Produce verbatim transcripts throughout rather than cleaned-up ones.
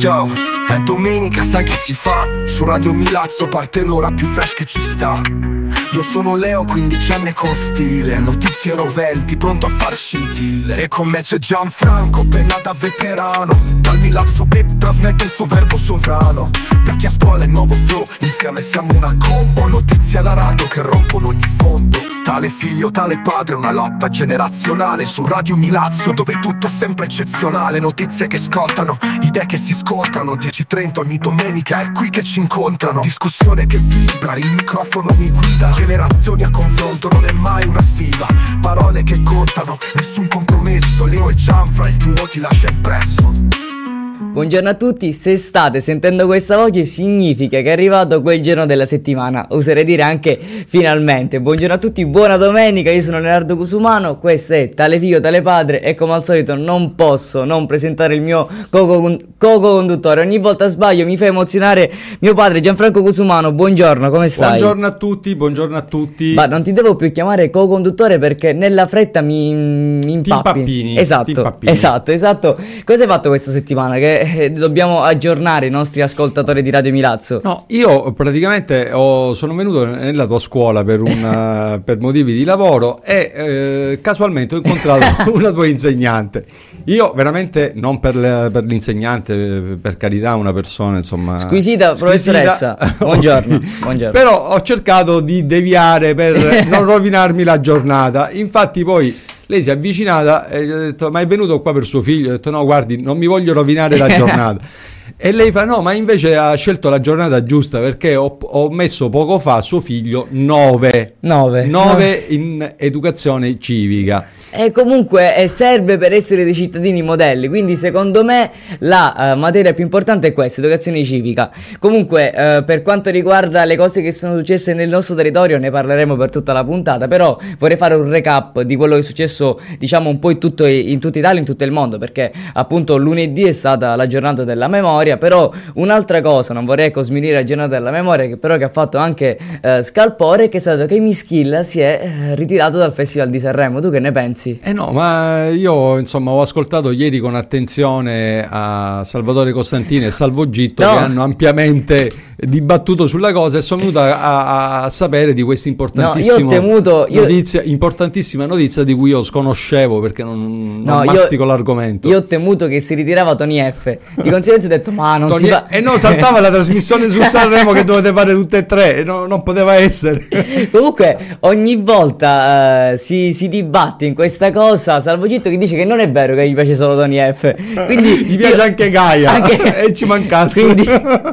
Ciao, è domenica, sai che si fa? Su Radio Milazzo parte l'ora più fresh che ci sta. Io sono Leo, quindicenne con stile, notizie roventi, pronto a far scintille. E con me c'è Gianfranco, penna da veterano. Dal Milazzo Pep trasmette il suo verbo sovrano. Vecchia scuola e nuovo flow, insieme siamo una combo. Notizie alla radio che rompono ogni fondo. Tale figlio, tale padre, una lotta generazionale. Su Radio Milazzo, dove tutto è sempre eccezionale. Notizie che scottano, idee che si scontrano. dieci e trenta ogni domenica è qui che ci incontrano. Discussione che vibra, il microfono mi guida. Generazioni a confronto, non è mai una sfida. Parole che contano, nessun compromesso. Leo e Gianfra, il tuo ti lascia impresso. Buongiorno a tutti, se state sentendo questa voce significa che è arrivato quel giorno della settimana, oserei dire anche finalmente. Buongiorno a tutti, buona domenica, io sono Leonardo Cusumano, questo è Tale Figlio Tale Padre e come al solito non posso non presentare il mio co-conduttore. Ogni volta sbaglio, mi fa emozionare mio padre Gianfranco Cusumano. Buongiorno, come stai? Buongiorno a tutti, buongiorno a tutti. Ma non ti devo più chiamare co-conduttore perché nella fretta mi, mi impappi. Ti impappini. Esatto, ti impappini. esatto, esatto. Cosa hai fatto questa settimana? Che dobbiamo aggiornare i nostri ascoltatori di Radio Milazzo. No, io praticamente ho, sono venuto nella tua scuola per, una, per motivi di lavoro e eh, casualmente ho incontrato una tua insegnante. Io veramente, non per, le, per l'insegnante, per carità, una persona insomma squisita, squisita. Professoressa. Buongiorno, buongiorno. Però ho cercato di deviare per non rovinarmi la giornata. Infatti poi lei si è avvicinata e gli ho detto: ma è venuto qua per suo figlio? Ho detto: no, guardi, non mi voglio rovinare la giornata. E lei fa: no, ma invece ha scelto la giornata giusta, perché ho, ho messo poco fa suo figlio nove nove in educazione civica. E comunque eh, serve per essere dei cittadini modelli, quindi secondo me la uh, materia più importante è questa, educazione civica. Comunque uh, per quanto riguarda le cose che sono successe nel nostro territorio ne parleremo per tutta la puntata, però vorrei fare un recap di quello che è successo, diciamo, un po' in tutto, in tutta Italia, in tutto il mondo, perché appunto lunedì è stata la giornata della memoria. Però un'altra cosa, non vorrei cosmilire la giornata della memoria, che però che ha fatto anche uh, scalpore, che è stato che Mischilla si è uh, ritirato dal Festival di Sanremo. Tu che ne pensi? Eh no, ma io insomma ho ascoltato ieri con attenzione a Salvatore Costantino e Salvo Gitto, no, che hanno ampiamente dibattuto sulla cosa, e sono venuto a, a, a sapere di questa importantissima, no, io ho temuto, io... notizia, importantissima notizia di cui io sconoscevo perché non, non no, mastico io, l'argomento. Io ho temuto che si ritirava Tony F. Di conseguenza ho detto: ma non Tony si fa... E no, saltava la trasmissione su Sanremo che dovete fare tutte e tre, no, non poteva essere. Comunque ogni volta uh, si, si dibatte in questa cosa. Salvo Gitto che dice che non è vero che gli piace solo Tony F, quindi gli piace io... anche Gaia anche... e ci mancasse, quindi,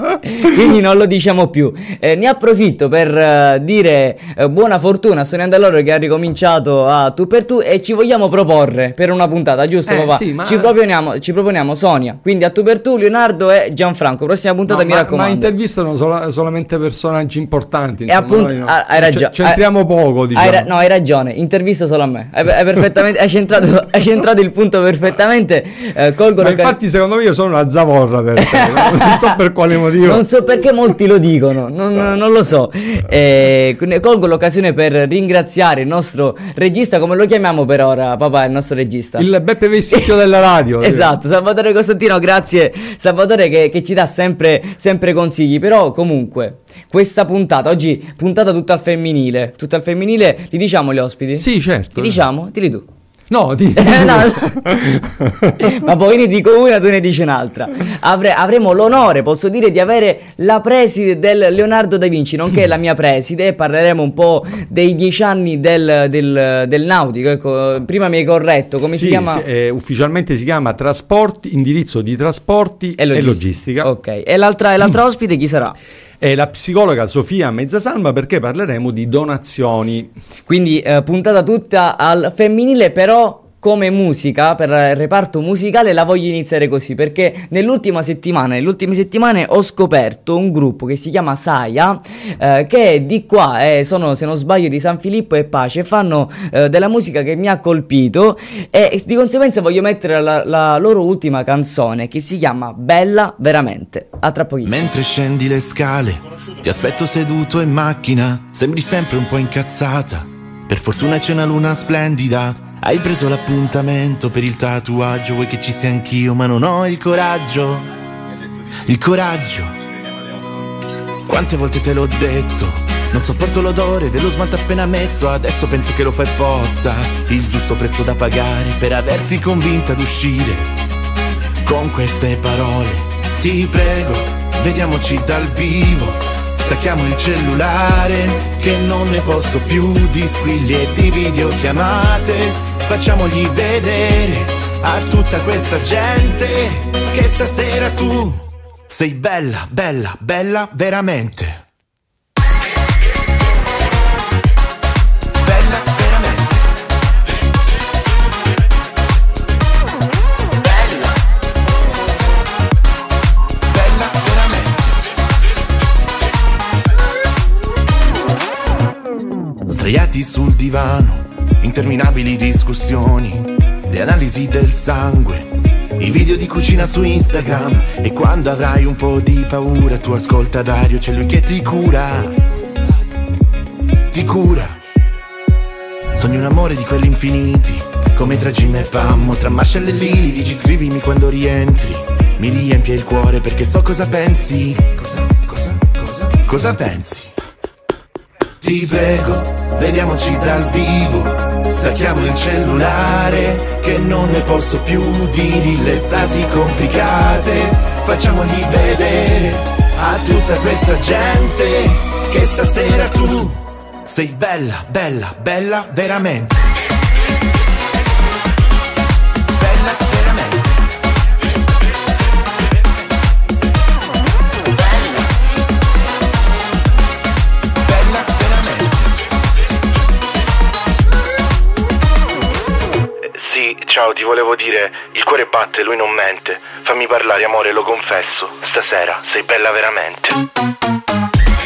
quindi non lo diciamo più. Eh, ne approfitto per uh, dire uh, buona fortuna a Sonia Andaloro che ha ricominciato a Tu per Tu, e ci vogliamo proporre per una puntata, giusto, eh, papà? Sì, ma... ci, proponiamo, ci proponiamo Sonia, quindi a Tu per Tu, Leonardo e Gianfranco. Prossima puntata, no, mi ma, raccomando. Ma intervistano solo, solamente personaggi importanti, insomma, e appunto no, hai ragione, c'entriamo poco, diciamo. Hai ra- no, hai ragione, intervista solo a me. Hai, hai perfettamente hai centrato, hai centrato il punto perfettamente. Eh, colgo ma infatti can... secondo me io sono una zavorra per te, no? Non so per quale motivo, non so perché molti lo dicono, non, non lo so. Eh, colgo l'occasione per ringraziare il nostro regista, come lo chiamiamo per ora, papà, il nostro regista, il Beppe Vessicchio della radio. Esatto, Salvatore Costantino. Grazie Salvatore che, che ci dà sempre, sempre consigli. Però comunque questa puntata, oggi puntata tutta al femminile, tutta al femminile, li diciamo gli ospiti? Sì, certo. Li diciamo? Dilli tu. No, di... no. Ma poi ne dico una, tu ne dici un'altra. Avre- avremo l'onore, posso dire, di avere la preside del Leonardo da Vinci, nonché la mia preside. Parleremo un po' dei dieci anni del, del, del nautico. Ecco, prima mi hai corretto, come sì, si chiama? Sì, eh, ufficialmente si chiama Trasporti, indirizzo di trasporti e logistica. E logistica. Ok, e l'altra, e l'altra ospite chi sarà? È la psicologa Sofia Mezzasalma, perché parleremo di donazioni. Quindi eh, puntata tutta al femminile, però come musica, per il reparto musicale la voglio iniziare così, perché nell'ultima settimana, nelle ultime settimane ho scoperto un gruppo che si chiama Saia, eh, che è di qua, eh, sono, se non sbaglio, di San Filippo e Pace, fanno eh, della musica che mi ha colpito, e di conseguenza voglio mettere la, la loro ultima canzone, che si chiama Bella Veramente. A tra pochissimo. Mentre scendi le scale, ti aspetto seduto in macchina, sembri sempre un po' incazzata, per fortuna c'è una luna splendida. Hai preso l'appuntamento per il tatuaggio, vuoi che ci sia anch'io ma non ho il coraggio. il coraggio. Quante volte te l'ho detto, non sopporto l'odore dello smalto appena messo, adesso penso che lo fai apposta, il giusto prezzo da pagare per averti convinta ad uscire con queste parole. Ti prego, vediamoci dal vivo, stacchiamo il cellulare che non ne posso più di squilli e di videochiamate, facciamogli vedere a tutta questa gente che stasera tu sei bella, bella, bella veramente. Bella veramente. Bella. Bella veramente. Sdraiati sul divano, interminabili discussioni, le analisi del sangue, i video di cucina su Instagram. E quando avrai un po' di paura, tu ascolta Dario, c'è lui che ti cura. Ti cura. Sogni un amore di quelli infiniti, come tra Jim e Pam, tra Marshall e Lily. Dici scrivimi quando rientri, mi riempie il cuore perché so cosa pensi. Cosa, cosa, cosa, cosa pensi? Ti prego, vediamoci dal vivo, stacchiamo il cellulare che non ne posso più di le frasi complicate, facciamogli vedere a tutta questa gente che stasera tu sei bella, bella, bella veramente. Bella veramente. Bella. Bella veramente. Sì, ciao, ti volevo dire, il cuore batte, lui non mente. Fammi parlare, amore, lo confesso. Stasera sei bella veramente.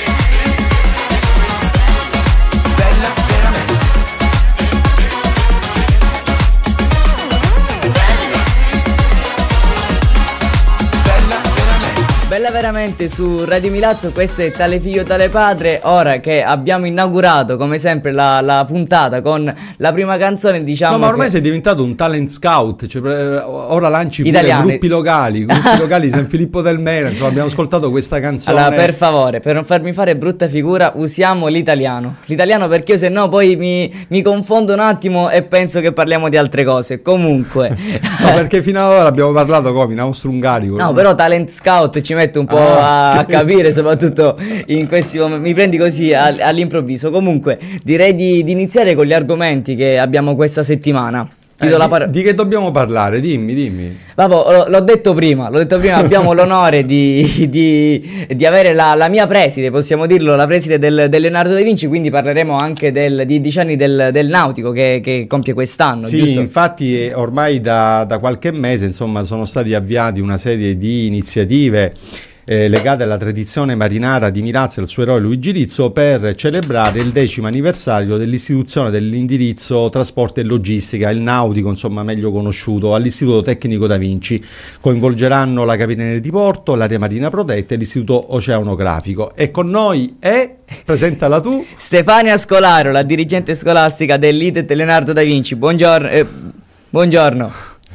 Bella veramente su Radio Milazzo, questo è Tale Figlio Tale Padre. Ora che abbiamo inaugurato come sempre la, la puntata con la prima canzone, diciamo. No, ma ormai che... sei diventato un talent scout, cioè, ora lanci pure Italiani. gruppi locali, gruppi locali San Filippo del Mela, insomma abbiamo ascoltato questa canzone. Allora, per favore, per non farmi fare brutta figura, usiamo l'italiano. L'italiano perché io se no poi mi, mi confondo un attimo e penso che parliamo di altre cose. Comunque. No, perché fino ad ora abbiamo parlato come in austro-ungarico. No, però talent scout ci mette un po' Ah. a, a capire, soprattutto in questi momenti. Mi prendi così a, all'improvviso. Comunque, direi di, di iniziare con gli argomenti che abbiamo questa settimana. Ti Eh, do la di, par- di che dobbiamo parlare? Dimmi, dimmi. Vabbè, l- l'ho detto prima, l'ho detto prima, abbiamo l'onore di, di, di avere la, la mia preside, possiamo dirlo, la preside del, del Leonardo da Vinci, quindi parleremo anche del, di dieci anni del, del nautico che, che compie quest'anno, Sì, giusto? infatti eh, ormai da, da qualche mese insomma sono stati avviati una serie di iniziative eh, legate alla tradizione marinara di Milazzo e al suo eroe Luigi Rizzo per celebrare il decimo anniversario dell'istituzione dell'indirizzo trasporto e logistica, il nautico insomma meglio conosciuto, all'Istituto Tecnico da Vinci. Coinvolgeranno la Capitaneria di Porto, l'area marina protetta e l'Istituto Oceanografico. E con noi è, presentala tu, Stefania Scolaro, la dirigente scolastica dell'I T E T Leonardo da Vinci. Buongiorno. Eh, buongiorno.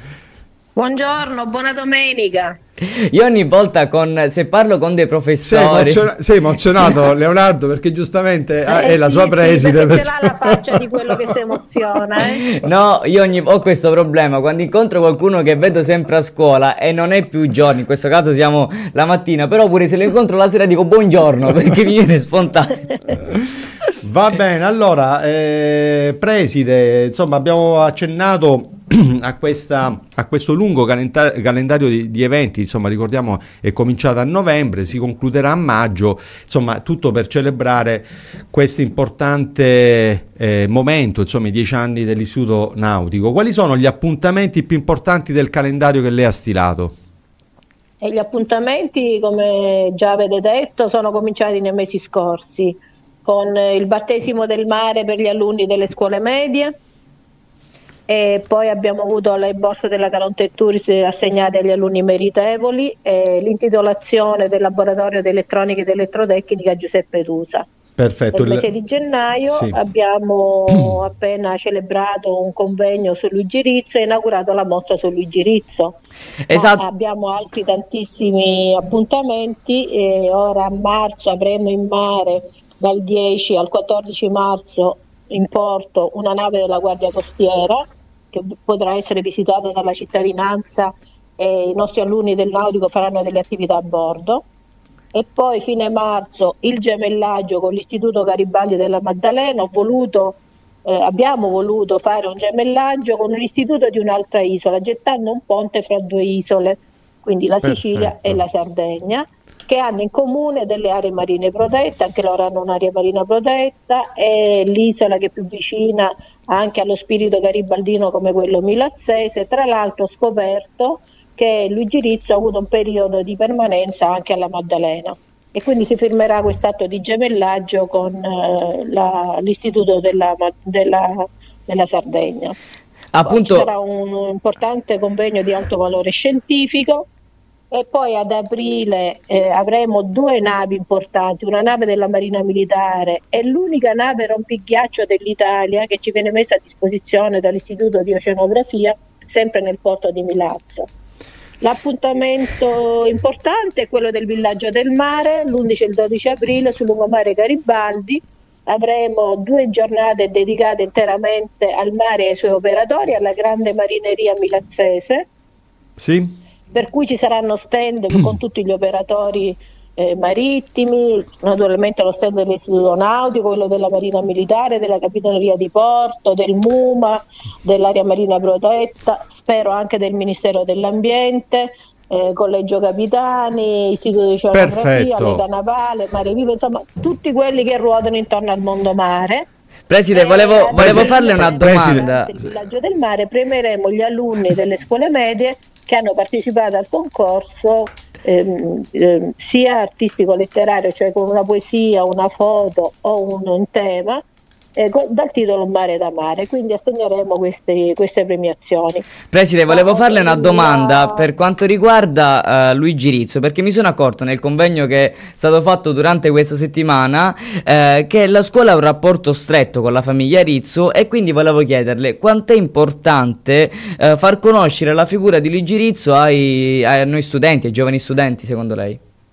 Buongiorno, buona domenica. Io ogni volta con se parlo con dei sei, professori emoziona- sei emozionato Leonardo perché giustamente ah, Eh è la sì, sua sì, preside. perché ce l'ha la faccia di quello che si emoziona, eh? No, io ogni, ho questo problema quando incontro qualcuno che vedo sempre a scuola e non è più giorno, in questo caso siamo la mattina, però pure se lo incontro la sera dico buongiorno perché mi viene spontaneo. Va bene, allora eh, preside, insomma abbiamo accennato a, questa, a questo lungo calenda- calendario di, di eventi, insomma ricordiamo è cominciato a novembre, si concluderà a maggio, insomma tutto per celebrare questo importante eh, momento, insomma i dieci anni dell'Istituto Nautico. Quali sono gli appuntamenti più importanti del calendario che lei ha stilato? E gli appuntamenti, come già avete detto, sono cominciati nei mesi scorsi con il battesimo del mare per gli alunni delle scuole medie e poi abbiamo avuto le borse della Caronte Tourist assegnate agli alunni meritevoli e l'intitolazione del laboratorio di elettronica ed elettrotecnica Giuseppe Tusa. Perfetto. Nel mese di gennaio Sì. abbiamo appena celebrato un convegno su Luigi Rizzo e inaugurato la mostra su Luigi Rizzo. Esatto. Ma abbiamo altri tantissimi appuntamenti e ora a marzo avremo in mare dal dieci al quattordici marzo in porto una nave della Guardia Costiera che potrà essere visitata dalla cittadinanza e i nostri alunni del nautico faranno delle attività a bordo. E poi fine marzo il gemellaggio con l'Istituto Garibaldi della Maddalena. Ho voluto, eh, abbiamo voluto fare un gemellaggio con l'istituto di un'altra isola, gettando un ponte fra due isole, quindi la Sicilia Perfetto. e la Sardegna, che hanno in comune delle aree marine protette, anche loro hanno un'area marina protetta, e l'isola che è più vicina anche allo spirito garibaldino come quello milazzese. Tra l'altro ho scoperto che Luigi Rizzo ha avuto un periodo di permanenza anche alla Maddalena e quindi si firmerà quest'atto di gemellaggio con eh, la, l'istituto della, della, della Sardegna. Appunto, Ci sarà un importante convegno di alto valore scientifico e poi ad aprile eh, avremo due navi importanti, una nave della Marina Militare e l'unica nave rompighiaccio dell'Italia che ci viene messa a disposizione dall'Istituto di Oceanografia sempre nel porto di Milazzo. L'appuntamento importante è quello del Villaggio del Mare, l'undici e il dodici aprile sul lungomare Garibaldi. Avremo due giornate dedicate interamente al mare e ai suoi operatori, alla grande marineria milazzese, Sì? per cui ci saranno stand con tutti gli operatori eh, marittimi, naturalmente lo stand dell'Istituto Nautico, quello della Marina Militare, della Capitaneria di Porto, del MUMA, dell'area marina protetta, spero anche del Ministero dell'Ambiente, eh, Collegio Capitani, Istituto di Oceanografia, Perfetto. Lega Navale, Mare Vivo, insomma tutti quelli che ruotano intorno al mondo mare. Preside, Eh, volevo, ad volevo aprile, farle una domanda. durante il Villaggio del Mare premieremo gli alunni delle scuole medie che hanno partecipato al concorso ehm, ehm, sia artistico-letterario, cioè con una poesia, una foto o un, un tema, eh, con- dal titolo Mare da Mare, quindi assegneremo queste, queste premiazioni. Preside, volevo Ah, farle una la- domanda per quanto riguarda eh, Luigi Rizzo, perché mi sono accorto nel convegno che è stato fatto durante questa settimana eh, che la scuola ha un rapporto stretto con la famiglia Rizzo e quindi volevo chiederle quanto è importante eh, far conoscere la figura di Luigi Rizzo ai, a noi studenti, ai giovani studenti, secondo lei?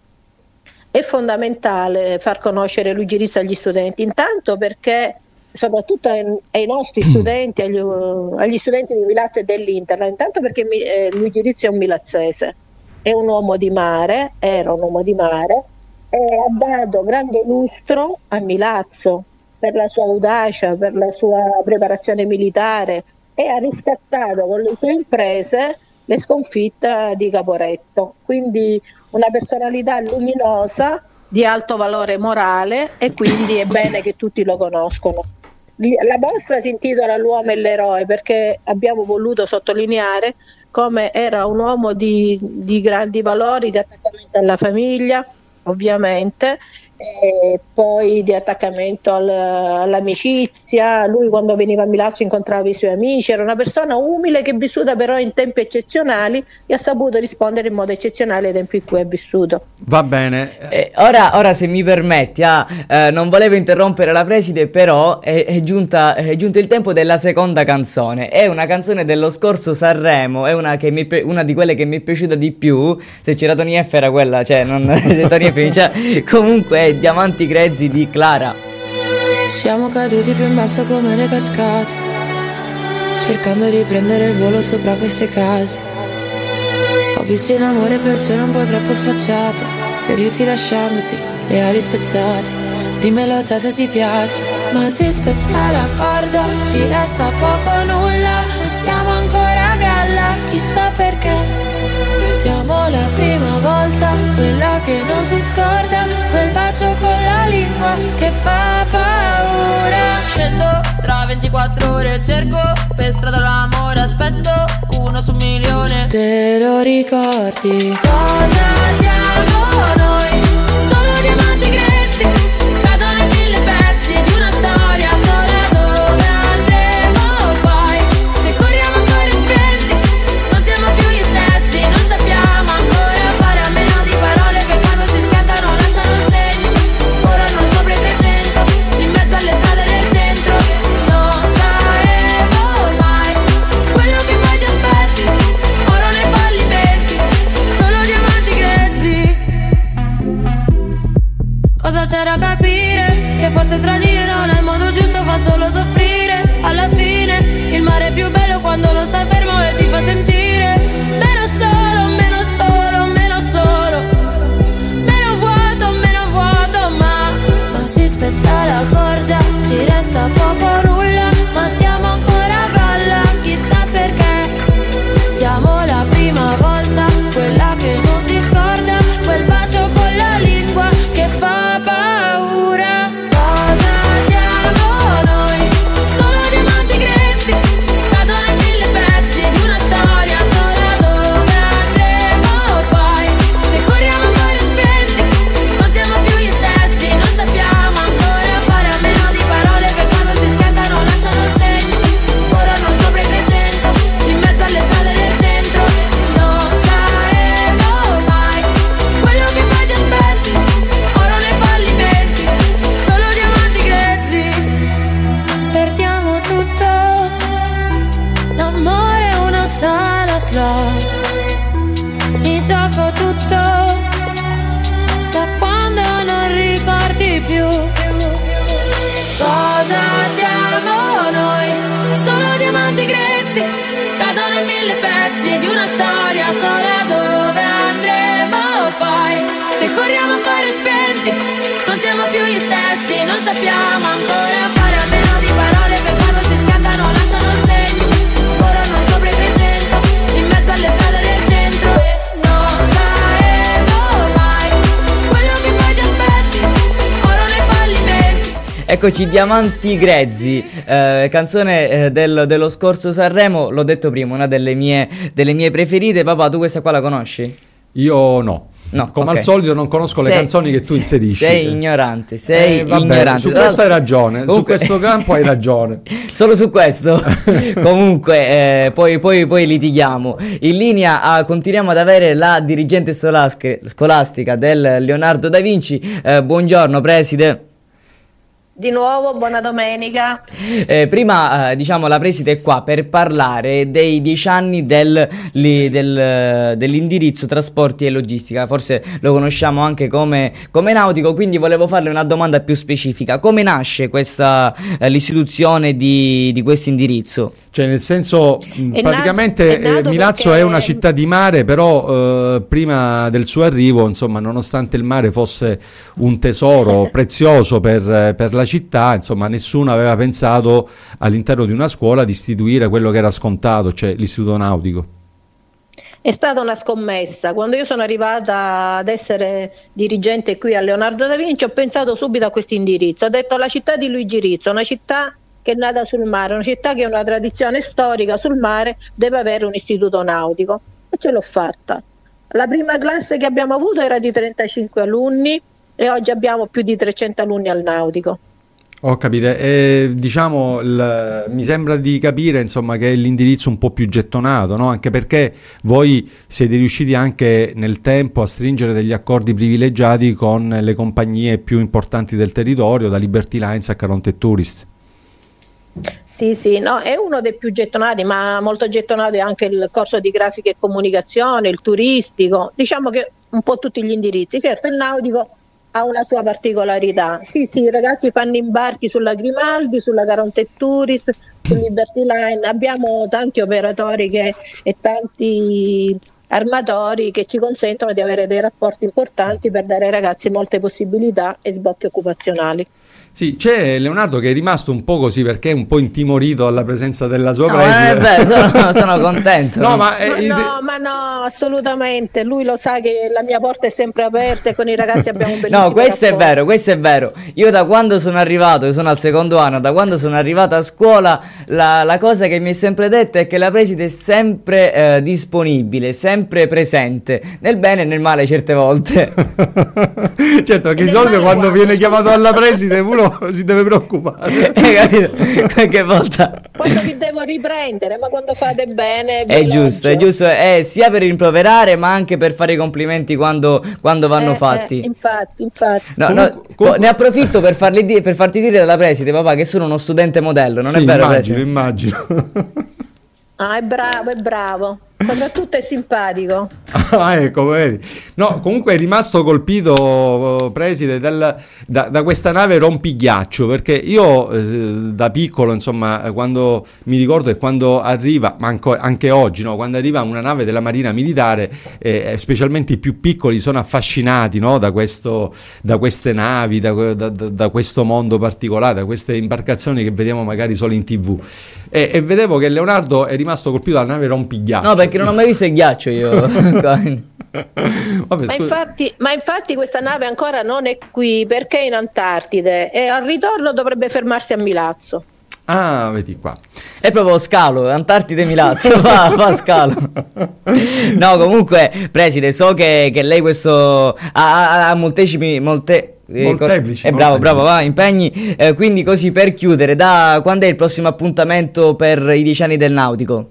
È fondamentale far conoscere Luigi Rizzo agli studenti, intanto perché soprattutto ai, ai nostri studenti, agli, agli studenti di Milazzo e dell'Interland, intanto perché mi- eh, Luigi Rizzo è un milazzese, è un uomo di mare, era un uomo di mare e ha dato grande lustro a Milazzo per la sua audacia, per la sua preparazione militare e ha riscattato con le sue imprese le sconfitte di Caporetto, quindi una personalità luminosa di alto valore morale e quindi è bene che tutti lo conoscono. La mostra si intitola L'uomo e l'eroe perché abbiamo voluto sottolineare come era un uomo di, di grandi valori, di attaccamento alla famiglia, ovviamente, e poi di attaccamento al- all'amicizia. Lui quando veniva a Milazzo incontrava i suoi amici, era una persona umile che è vissuta però in tempi eccezionali e ha saputo rispondere in modo eccezionale ai tempi in cui è vissuto. Va bene. Eh, ora, ora, se mi permetti, ah, eh, non volevo interrompere la preside, però è, è giunta, è giunto il tempo della seconda canzone. È una canzone dello scorso Sanremo, è una, che mi, è pi- una di quelle che mi è piaciuta di più. Se c'era Tony F era quella, cioè, non, se Tony F, cioè, comunque è Diamanti grezzi di Clara. Siamo caduti più in basso come le cascate, cercando di prendere il volo sopra queste case. Ho visto in amore persone un po' troppo sfacciate, ferirsi lasciandosi le ali spezzate. Dimmelo te se ti piace. Ma si spezza la corda, ci resta poco o nulla, noi siamo ancora a galla, chissà perché. Siamo la prima volta, quella che non si scorda, quel bacio con la lingua che fa paura. Scendo tra ventiquattro ore, cerco per strada l'amore, aspetto uno su un milione. Te lo ricordi? Cosa siamo noi? Solo diamanti grezzi, cadono in mille pezzi di una storia sola. Dove andremo poi? Se corriamo a fare spenti, non siamo più gli stessi, non sappiamo ancora fare a meno di parole che quando si scaldano lasciano segni. Corrono sopra i trecento, in mezzo alle strade del centro. Non saremo mai quello che poi ti aspetti, ora nei fallimenti. c'era capire che forse tradire non è il modo giusto, fa solo soffrire. Alla fine il mare è più bello quando non stai fermo e ti fa sentire meno solo, meno solo, meno solo, meno vuoto, meno vuoto. Ma, ma si spezza la corda, ci resta poco o nulla, ma siamo ancora a galla, chissà perché. Siamo la prima volta, quella che non si scorda, quel bacio con la lingua che fa paura. Cosa siamo noi? Solo diamanti grezzi, cadono in mille pezzi di una storia sola. Dove andremo poi? Se corriamo a fare spenti, non siamo più gli stessi, non sappiamo ancora fare a meno di parole che quando si scaldano lasciano il segno. Corrono sopra i trecento, in mezzo alle strade del centro. Non saremo mai quello che poi ti aspetti, oro nei fallimenti, solo diamanti grezzi. Perdiamo tutto, l'amore è una sala slot, mi gioco tutto, da quando non ricordi più. Cosa siamo noi? Solo diamanti grezzi, cadono in mille pezzi di una storia sola. Dove andremo poi? Se corriamo a fare spenti, non siamo più gli stessi, non sappiamo ancora fare a meno di parole che quando si scaldano lasciano il segno. Corrono sopra i trecento, in mezzo alle strade del centro. Non saremo mai quello che poi ti aspetti, oro nei fallimenti. Eccoci, Diamanti Grezzi, eh, canzone eh, del- dello scorso Sanremo, l'ho detto prima, una delle mie, delle mie preferite. Papà, tu questa qua la conosci? Io no. No, Come ok. al solito non conosco le Sei- canzoni che tu sei- inserisci. Sei ignorante, sei Eh, vabbè, ignorante. su Tra questo hai l'altro- ragione, su Comunque- questo campo hai ragione. Solo su questo. Comunque, eh, poi, poi, poi litighiamo. In linea ah, continuiamo ad avere la dirigente solasche- scolastica del Leonardo da Vinci. Eh, buongiorno, preside. Di nuovo, buona domenica. Eh, prima, eh, diciamo, la preside è qua per parlare dei dieci anni del, li- del, eh, dell'indirizzo trasporti e logistica. Forse lo conosciamo anche come, come nautico, quindi volevo farle una domanda più specifica. Come nasce questa, eh, l'istituzione di, di questo indirizzo? Cioè, nel senso, mh, È praticamente nato- è nato eh, Milazzo perché- è una città di mare, però eh, prima del suo arrivo, insomma, nonostante il mare fosse un tesoro prezioso per, eh, per la città, insomma, nessuno aveva pensato all'interno di una scuola di istituire quello che era scontato, cioè l'istituto nautico. È stata una scommessa. Quando io sono arrivata ad essere dirigente qui a Leonardo da Vinci, ho pensato subito a questo indirizzo. Ho detto la città di Luigi Rizzo, una città che è nata sul mare, una città che ha una tradizione storica sul mare, deve avere un istituto nautico. E ce l'ho fatta. La prima classe che abbiamo avuto era di trentacinque alunni e oggi abbiamo più di trecento alunni al nautico. Ho capito, e diciamo il- mi sembra di capire insomma che è l'indirizzo un po' più gettonato, no? Anche perché voi siete riusciti anche nel tempo a stringere degli accordi privilegiati con le compagnie più importanti del territorio, da Liberty Lines a Caronte Tourist. Sì, sì, no, è uno dei più gettonati, ma molto gettonato è anche il corso di grafica e comunicazione, il turistico, diciamo che un po' tutti gli indirizzi. Certo, il nautico ha una sua particolarità. Sì, sì, i ragazzi fanno imbarchi sulla Grimaldi, sulla Caronte Tourist, su Liberty Line, abbiamo tanti operatori che, e tanti armatori che ci consentono di avere dei rapporti importanti per dare ai ragazzi molte possibilità e sbocchi occupazionali. Sì, c'è Leonardo che è rimasto un po' così perché è un po' intimorito alla presenza della sua No, preside. eh, beh, sono, sono contento. No, ma, eh, Ma il- no, ma no, assolutamente. Lui lo sa che la mia porta è sempre aperta e con i ragazzi abbiamo un bellissimo No, questo è rapporto. vero, questo è vero. Io da quando sono arrivato, io sono al secondo anno, da quando sono arrivato a scuola, la, la cosa che mi è sempre detta è che la preside è sempre eh, disponibile, sempre presente, nel bene e nel male certe volte. certo, perché E di nel solito mare quando quando, viene scusa? chiamato alla preside uno si deve preoccupare. Hai capito? Qualche volta... Quando vi devo riprendere, ma quando fate bene, vi È giusto, è elogio. giusto, è sia per rimproverare ma anche per fare i complimenti quando, quando vanno Eh, fatti. eh, infatti, infatti. No, Comunque- no, comunque- ne approfitto per, farli di- per farti dire dalla preside, papà, che sono uno studente modello, non Sì, è vero, immagino, preside? immagino. Ah, è bravo, è bravo. Soprattutto è simpatico. Ah, ecco, vedi. No, comunque è rimasto colpito, preside, dal, da, da questa nave rompighiaccio, perché io eh, da piccolo, insomma, quando mi ricordo è quando arriva, ma anco, anche oggi, no, quando arriva una nave della Marina Militare, eh, specialmente i più piccoli sono affascinati, no, da, questo, da queste navi, da, da, da questo mondo particolare, da queste imbarcazioni che vediamo magari solo in tivù. E, e vedevo che Leonardo è rimasto colpito dalla nave rompighiaccio. No, perché non ho mai visto il ghiaccio io. Vabbè, Ma infatti, ma infatti questa nave ancora non è qui perché è in Antartide e al ritorno dovrebbe fermarsi a Milazzo. Ah, vedi qua. È proprio scalo, Antartide Milazzo, fa, fa scalo. No, comunque, preside, so che, che lei questo ha, ha, ha molteplici, molte... Molteplici, eh, bravo, molteplici. bravo, va, impegni. Eh, quindi così per chiudere, da quando è il prossimo appuntamento per i dieci anni del nautico?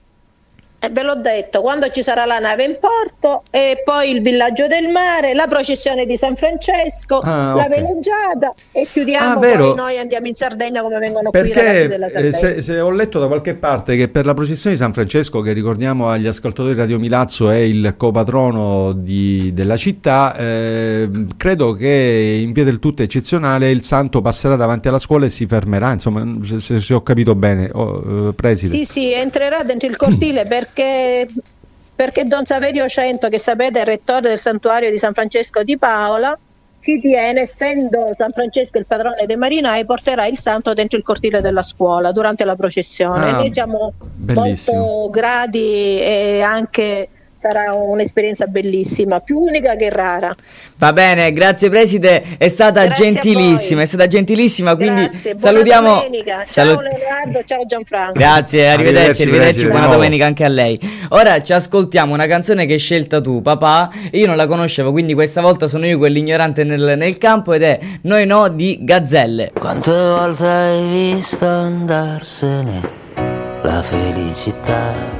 E ve l'ho detto, quando ci sarà la nave in porto e poi il villaggio del mare, la processione di San Francesco, Ah, la ok. veleggiata e chiudiamo, Ah, vero. poi noi andiamo in Sardegna come vengono qui i ragazzi Perché della eh, Sardegna. se, se ho letto da qualche parte che per la processione di San Francesco, che ricordiamo agli ascoltatori di Radio Milazzo è il copatrono di- della città, eh, credo che in via del tutto eccezionale il santo passerà davanti alla scuola e si fermerà, insomma, se, se- se ho capito bene, oh, eh, preside. Sì, sì, entrerà dentro il cortile perché, perché Don Saverio Cento, che sapete è il rettore del santuario di San Francesco di Paola, ci tiene, essendo San Francesco il padrone dei marinai, porterà il santo dentro il cortile della scuola durante la processione. Ah, e noi siamo bellissimo. molto grati e anche sarà un'esperienza bellissima, più unica che rara. Va bene, grazie preside, è stata Grazie a gentilissima, voi. è stata gentilissima, quindi Grazie, buona salutiamo. domenica. salu- Ciao Leonardo, ciao Gianfranco. Grazie, arrivederci, Arrivederci, arrivederci, preside, buona di nuovo. domenica anche a lei. Ora ci ascoltiamo una canzone che hai scelta tu, papà. Io non la conoscevo, quindi questa volta sono io quell'ignorante nel, nel campo ed è Noi no di Gazzelle. Quante volte hai visto andarsene la felicità?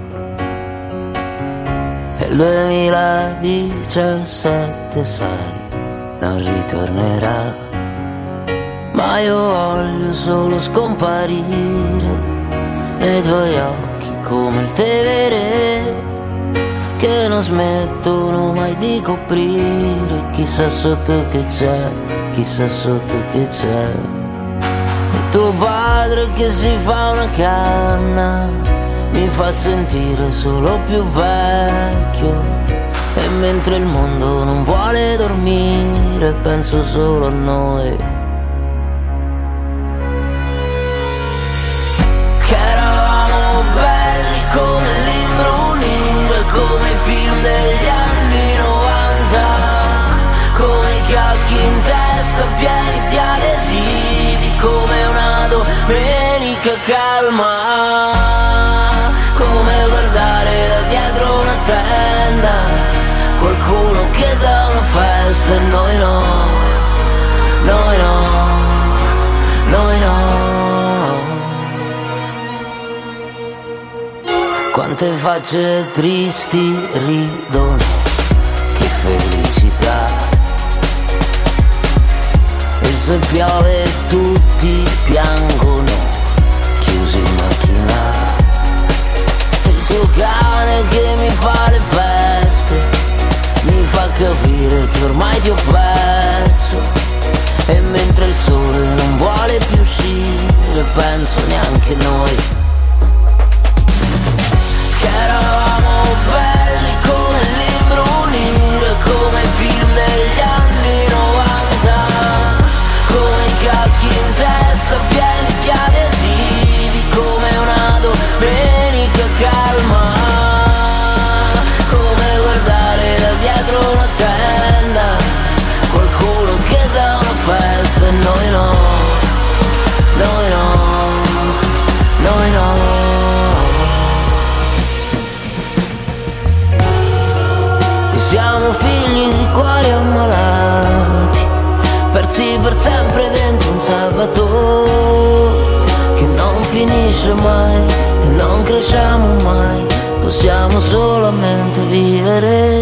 E il duemiladiciassette, sai, non ritornerà. Ma io voglio solo scomparire nei tuoi occhi come il Tevere, che non smettono mai di coprire. Chissà sotto che c'è, chissà sotto che c'è. E tuo padre che si fa una canna mi fa sentire solo più vecchio. E mentre il mondo non vuole dormire penso solo a noi, che eravamo belli come l'imbrunire, come i film degli anni novanta, come i caschi in testa pieni di adesivi, come una domenica calma, come guardare da dietro una tenda qualcuno che dà una festa e noi no, noi no, noi no. Quante facce tristi ridono, che felicità. E se piove tutti piangono, chiusi in macchina. Il tuo cane che mi fa le feste, mi fa capire che ormai ti ho perso. E mentre il sole non vuole più uscire penso neanche noi, che eravamo belli come l'imbrunire, come i film degli anni novanta, come i caschi in testa pieni di adesivi, come una domenica calma, come guardare da dietro una tenda qualcuno che dà una festa e noi no, noi no, noi no. Siamo figli di cuori ammalati, persi per sempre dentro un sabato che non finisce mai e non cresciamo mai. Possiamo solamente vivere,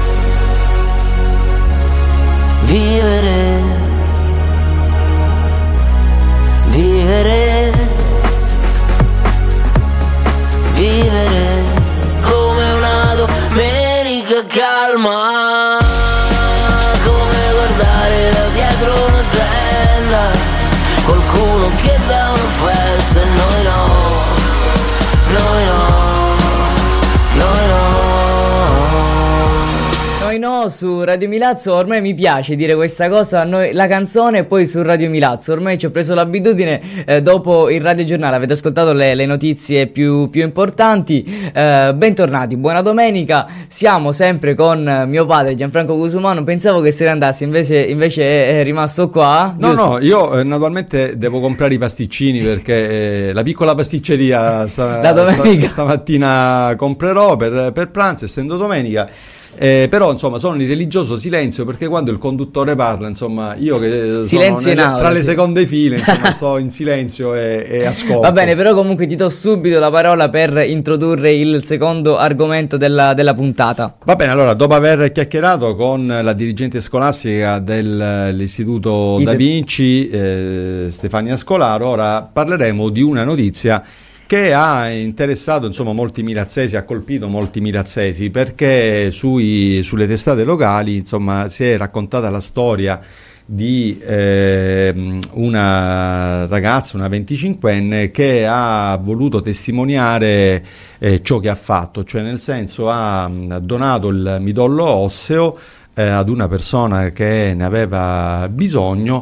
vivere, vivere, vivere come una domenica noi no, su Radio Milazzo ormai mi piace dire questa cosa, noi, la canzone e poi su Radio Milazzo, ormai ci ho preso l'abitudine, eh, dopo il radiogiornale avete ascoltato le, le notizie più, più importanti, eh, bentornati, buona domenica, siamo sempre con mio padre Gianfranco Cusumano, pensavo che se ne andassi, invece, invece è, è rimasto qua. No, giusto? no, io eh, naturalmente devo comprare i pasticcini perché eh, la piccola pasticceria sta, La domenica. sta, stamattina comprerò per, per pranzo, essendo domenica. Eh, però insomma sono in religioso silenzio perché quando il conduttore parla, insomma, io che Silenzio sono nelle, in aula, tra le sì. seconde file, insomma, sto in silenzio e, e ascolto. Va bene, però comunque ti do subito la parola per introdurre il secondo argomento della, della puntata. Va bene, allora, dopo aver chiacchierato con la dirigente scolastica dell'Istituto Ite- Da Vinci, eh, Stefania Scolaro, ora parleremo di una notizia che ha interessato insomma molti milazzesi, ha colpito molti milazzesi, perché sui, sulle testate locali insomma si è raccontata la storia di eh, una ragazza, una venticinquenne, che ha voluto testimoniare eh, ciò che ha fatto, cioè nel senso ha, ha donato il midollo osseo eh, ad una persona che ne aveva bisogno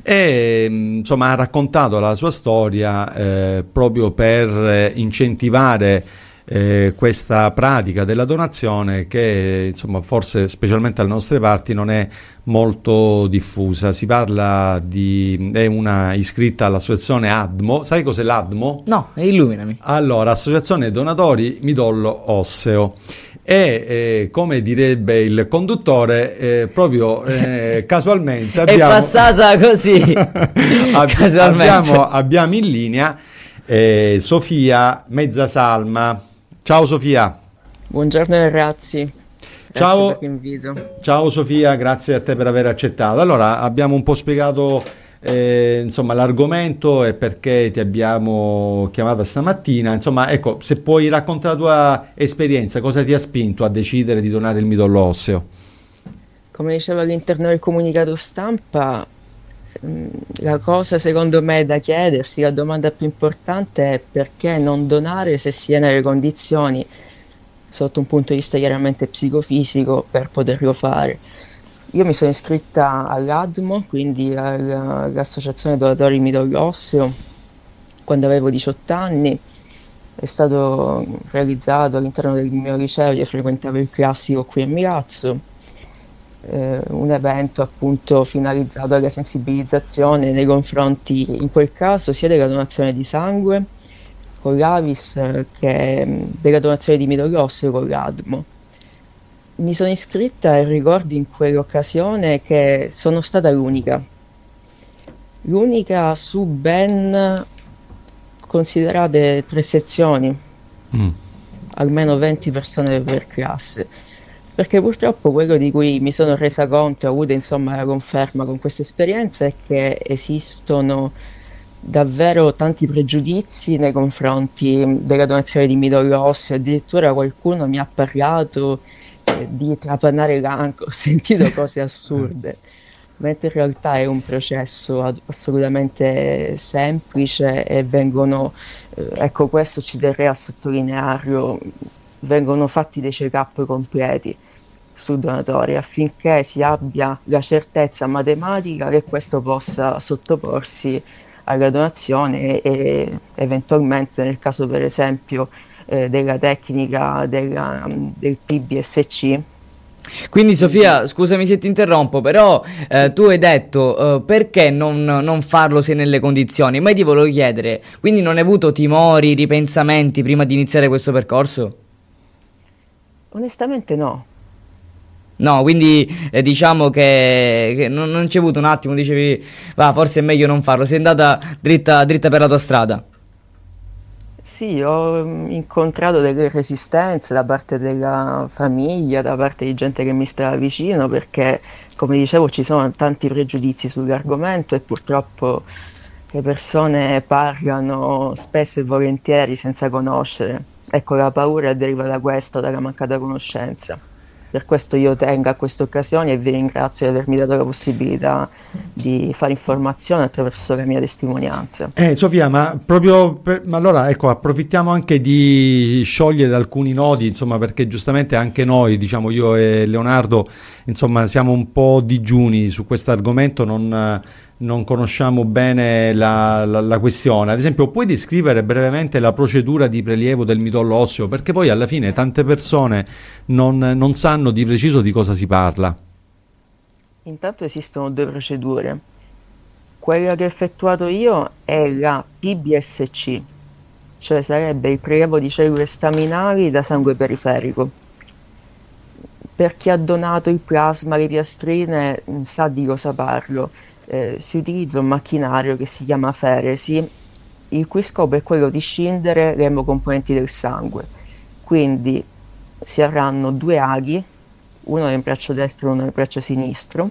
e insomma ha raccontato la sua storia eh, proprio per incentivare eh, questa pratica della donazione che insomma forse specialmente alle nostre parti non è molto diffusa. Si parla di è una iscritta all'associazione A D M O. Sai cos'è l'A D M O? No, illuminami. Allora, Associazione Donatori Midollo Osseo. E eh, come direbbe il conduttore, eh, proprio eh, casualmente abbiamo, è passata così. Ab- Casualmente. abbiamo, abbiamo in linea eh, Sofia Mezzasalma. Ciao Sofia. Buongiorno ragazzi. Grazie Ciao. per l'invito. Ciao Sofia, grazie a te per aver accettato. Allora, abbiamo un po' spiegato eh, insomma l'argomento e perché ti abbiamo chiamata stamattina. Insomma, ecco, se puoi raccontare la tua esperienza, cosa ti ha spinto a decidere di donare il midollo osseo? Come dicevo all'interno del comunicato stampa, mh, la cosa secondo me da chiedersi, la domanda più importante è perché non donare se si è nelle condizioni, sotto un punto di vista chiaramente psicofisico, per poterlo fare. Io mi sono iscritta all'A D M O, quindi alla- all'Associazione Donatori Midollo Osseo, quando avevo diciotto anni. È stato realizzato all'interno del mio liceo, io frequentavo il classico qui a Milazzo, eh, un evento appunto finalizzato alla sensibilizzazione nei confronti, in quel caso, sia della donazione di sangue con l'A V I S eh, che mh, della donazione di midollo osseo con l'A D M O. Mi sono iscritta e ricordo in quell'occasione che sono stata l'unica, l'unica su ben considerate tre sezioni, Mm. almeno venti persone per classe, perché purtroppo quello di cui mi sono resa conto, ho avuto insomma la conferma con questa esperienza, è che esistono davvero tanti pregiudizi nei confronti della donazione di midollo osseo. Addirittura qualcuno mi ha parlato eh, di trapanare l'anca, ho sentito cose assurde, mentre in realtà è un processo ad- assolutamente semplice e vengono, eh, ecco, questo ci terrei a sottolinearlo, vengono fatti dei check-up completi sul donatore affinché si abbia la certezza matematica che questo possa sottoporsi alla donazione e, e eventualmente, nel caso per esempio eh, della tecnica della- del P B S C. Quindi Sofia, scusami se ti interrompo, però eh, tu hai detto eh, perché non, non farlo se nelle condizioni, ma io ti volevo chiedere, quindi non hai avuto timori, ripensamenti prima di iniziare questo percorso? Onestamente no. No, quindi eh, diciamo che, che non, non c'è avuto un attimo, dicevi, va, forse è meglio non farlo, sei andata dritta, dritta per la tua strada. Sì, ho mm, incontrato delle resistenze da parte della famiglia, da parte di gente che mi stava vicino, perché, come dicevo, ci sono tanti pregiudizi sull'argomento e purtroppo le persone parlano spesso e volentieri senza conoscere. Ecco, la paura deriva da questo, dalla mancata conoscenza. Per questo io tengo a questa occasione e vi ringrazio di avermi dato la possibilità di fare informazione attraverso la mia testimonianza. Eh, Sofia, ma proprio per, ma allora ecco, approfittiamo anche di sciogliere alcuni nodi, insomma, perché giustamente anche noi, diciamo io e Leonardo, insomma, siamo un po' digiuni su questo argomento, non, non conosciamo bene la, la, la questione. Ad esempio, puoi descrivere brevemente la procedura di prelievo del midollo osseo? Perché poi alla fine tante persone non, non sanno di preciso di cosa si parla. Intanto esistono due procedure. Quella che ho effettuato io è la P B S C, cioè sarebbe il prelievo di cellule staminali da sangue periferico. Per chi ha donato il plasma, le piastrine, sa di cosa parlo. Eh, si utilizza un macchinario che si chiama feresi, il cui scopo è quello di scindere le emocomponenti del sangue. Quindi si avranno due aghi, uno nel braccio destro e uno nel braccio sinistro.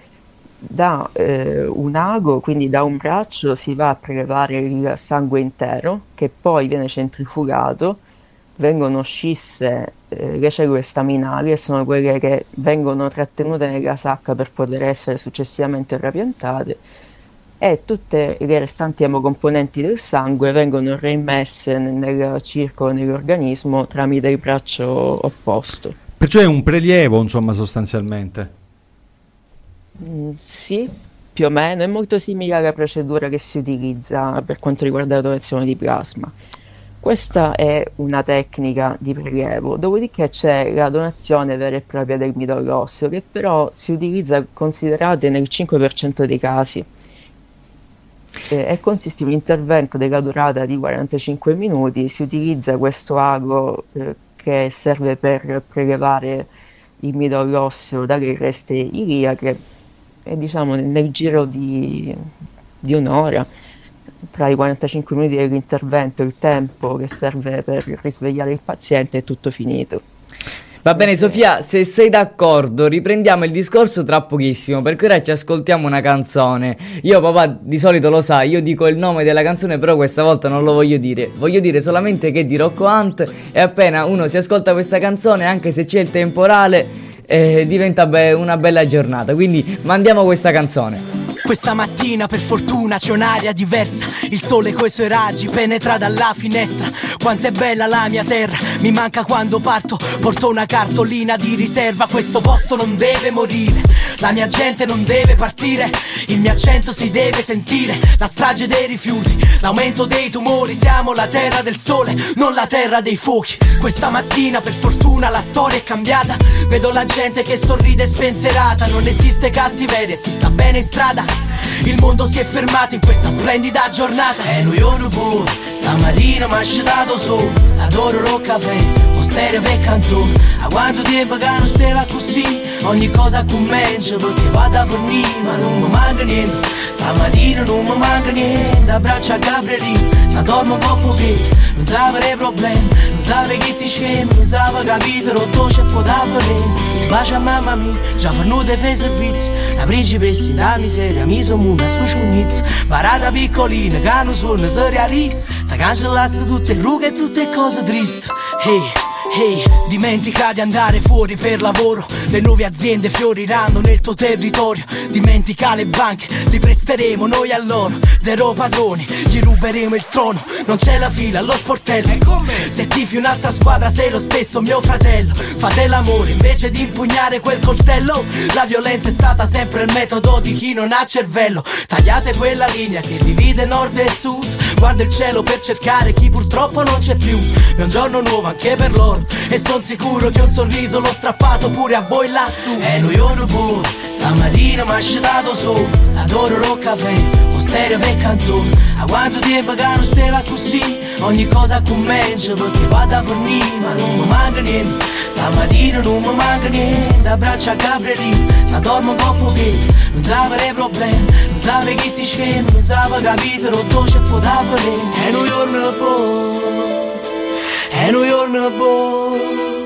Da eh, un ago, quindi da un braccio, si va a prelevare il sangue intero, che poi viene centrifugato, vengono scisse eh, le cellule staminali, e sono quelle che vengono trattenute nella sacca per poter essere successivamente trapiantate, e tutte le restanti emocomponenti del sangue vengono reimmesse nel circolo nell'organismo tramite il braccio opposto. Perciò è un prelievo, insomma, sostanzialmente. Mm, sì, più o meno, è molto simile alla procedura che si utilizza per quanto riguarda la donazione di plasma. Questa è una tecnica di prelievo, dopodiché c'è la donazione vera e propria del midollo osseo, che però si utilizza, considerate, nel cinque per cento dei casi, e, e consiste in un intervento della durata di quarantacinque minuti. Si utilizza questo ago eh, che serve per prelevare il midollo osseo dalle reste iliache, e diciamo nel, nel giro di, di un'ora, tra i quarantacinque minuti dell'intervento e il tempo che serve per risvegliare il paziente, è tutto finito. Va bene Sofia, se sei d'accordo riprendiamo il discorso tra pochissimo, perché ora ci ascoltiamo una canzone. Io papà di solito lo sa, io dico il nome della canzone, però questa volta non lo voglio dire. Voglio dire solamente che è di Rocco Hunt, e appena uno si ascolta questa canzone, anche se c'è il temporale, eh, diventa be- una bella giornata. Quindi mandiamo questa canzone. Questa mattina per fortuna c'è un'aria diversa, il sole coi suoi raggi penetra dalla finestra. Quanto è bella la mia terra, mi manca quando parto, porto una cartolina di riserva. Questo posto non deve morire, la mia gente non deve partire, il mio accento si deve sentire. La strage dei rifiuti, l'aumento dei tumori, siamo la terra del sole, non la terra dei fuochi. Questa mattina per fortuna la storia è cambiata, vedo la gente che sorride spensierata. Non esiste cattiveria, si sta bene in strada, il mondo si è fermato in questa splendida giornata. E noi non può, stamattina mi ha asciutato solo, adoro lo caffè, o stereo per canzone. A quanto tempo che non stava così, ogni cosa comincia perché vado a fornire, ma non mi manca niente. Stamattina non mi manca niente, abbraccio a Gabrielino, se dormo un po' pochetto, non sapere i problemi, non sapere chi si scema, non sapere capire rotto c'è po' da volere. Bacia a mamma mia, già fornuta fai servizi, la principessa da miseria, mi sono una su sciugnizza, barata piccolina che non suona si realizza, ti cancellasse tutte rughe e tutte cose tristi. Hey, hey, dimentica di andare fuori per lavoro, le nuove aziende fioriranno nel tuo territorio. Dimentica le banche, li presteremo noi a loro, zero padroni, gli ruberemo il trono. Non c'è la fila allo sportello, se tifi un'altra squadra sei lo stesso mio fratello. Fate l'amore invece di impugnare quel coltello, la violenza è stata sempre il metodo di chi non ha cervello. Tagliate quella linea che divide nord e sud, guarda il cielo per cercare chi purtroppo non c'è più. È un giorno nuovo anche per loro, e son sicuro che un sorriso l'ho strappato pure a voi lassù. E noi non può, stamattina mi ha asciutato solo, adoro lo caffè, o stereo per canzone. A quanto tempo che non stava così, ogni cosa comincia perché vado a fornire, ma non mi manca niente. Stamattina non mi manca niente, abbraccio a Gabrielino, se dormo un po' pochetto, non sapere i problemi, non sapere chi si scema, non sapere capire rotto c'è po' da volere. E noi non può, e noi non può,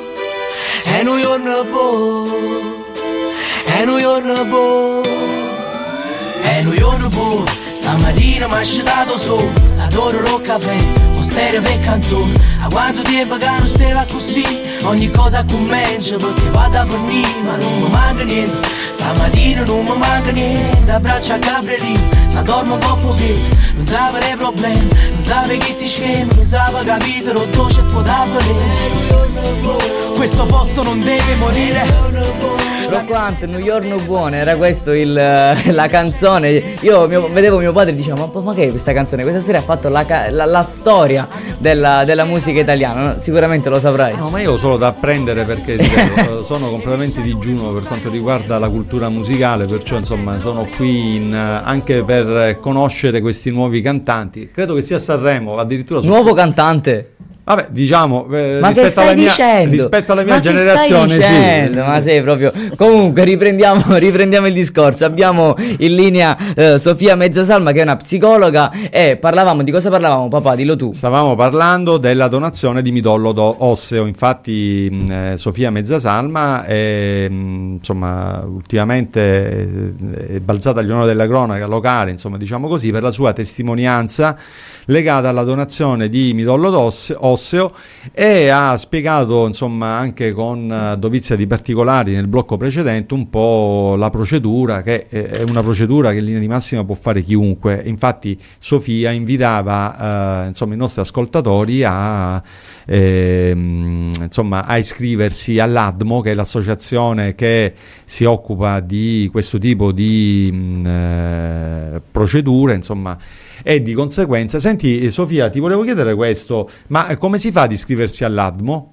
e noi non può, e noi non può, e noi non può. Stamattina mi ha scitato solo, adoro lo caffè, o stereo per canzone. A quanto tempo che non stava così, ogni cosa comincia perché vado a dormire, ma non mi manca niente. Stamattina non mi manca niente, abbraccio a Gabrielino, se dormo un po' pochino, non sape i problemi, non sape chi sti schemi, non sape capire rotto c'è poteva vedere. Questo posto non deve morire. Rocco New York buono, era questo il, la canzone. Io mio, vedevo mio padre e dicevo ma, ma che è questa canzone? Questa storia ha fatto la, la, la storia della, della musica italiana, no? Sicuramente lo saprai. No, ma io ho solo da apprendere perché ripeto, sono completamente digiuno per quanto riguarda la cultura musicale, perciò insomma sono qui in, anche per conoscere questi nuovi cantanti. Credo che sia a Sanremo, addirittura nuovo cantante. Vabbè, diciamo, eh, ma rispetto, alla mia, rispetto alla mia ma generazione, che stai dicendo? Sì. Ma sei proprio. Comunque, riprendiamo, riprendiamo il discorso. Abbiamo in linea eh, Sofia Mezzasalma, che è una psicologa, e parlavamo di cosa parlavamo, papà? Dillo tu. Stavamo parlando della donazione di midollo osseo. Infatti, mh, eh, Sofia Mezzasalma è, mh, insomma, ultimamente è balzata agli onori della cronaca locale, insomma, diciamo così, per la sua testimonianza legata alla donazione di midollo osseo. E ha spiegato insomma anche con uh, dovizia di particolari nel blocco precedente un po' la procedura, che è una procedura che in linea di massima può fare chiunque. Infatti Sofia invitava uh, insomma i nostri ascoltatori a eh, insomma a iscriversi all'ADMO, che è l'associazione che si occupa di questo tipo di mh, eh, procedure, insomma. E di conseguenza, senti Sofia, ti volevo chiedere questo, ma come si fa ad iscriversi all'ADMO?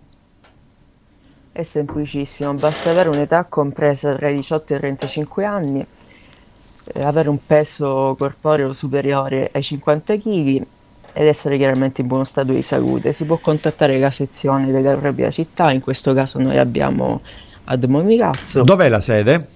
È semplicissimo, basta avere un'età compresa tra i diciotto e i trentacinque anni, eh, avere un peso corporeo superiore ai cinquanta chili ed essere chiaramente in buono stato di salute. Si può contattare la sezione della propria città, in questo caso noi abbiamo ADMO Milazzo. Dov'è la sede?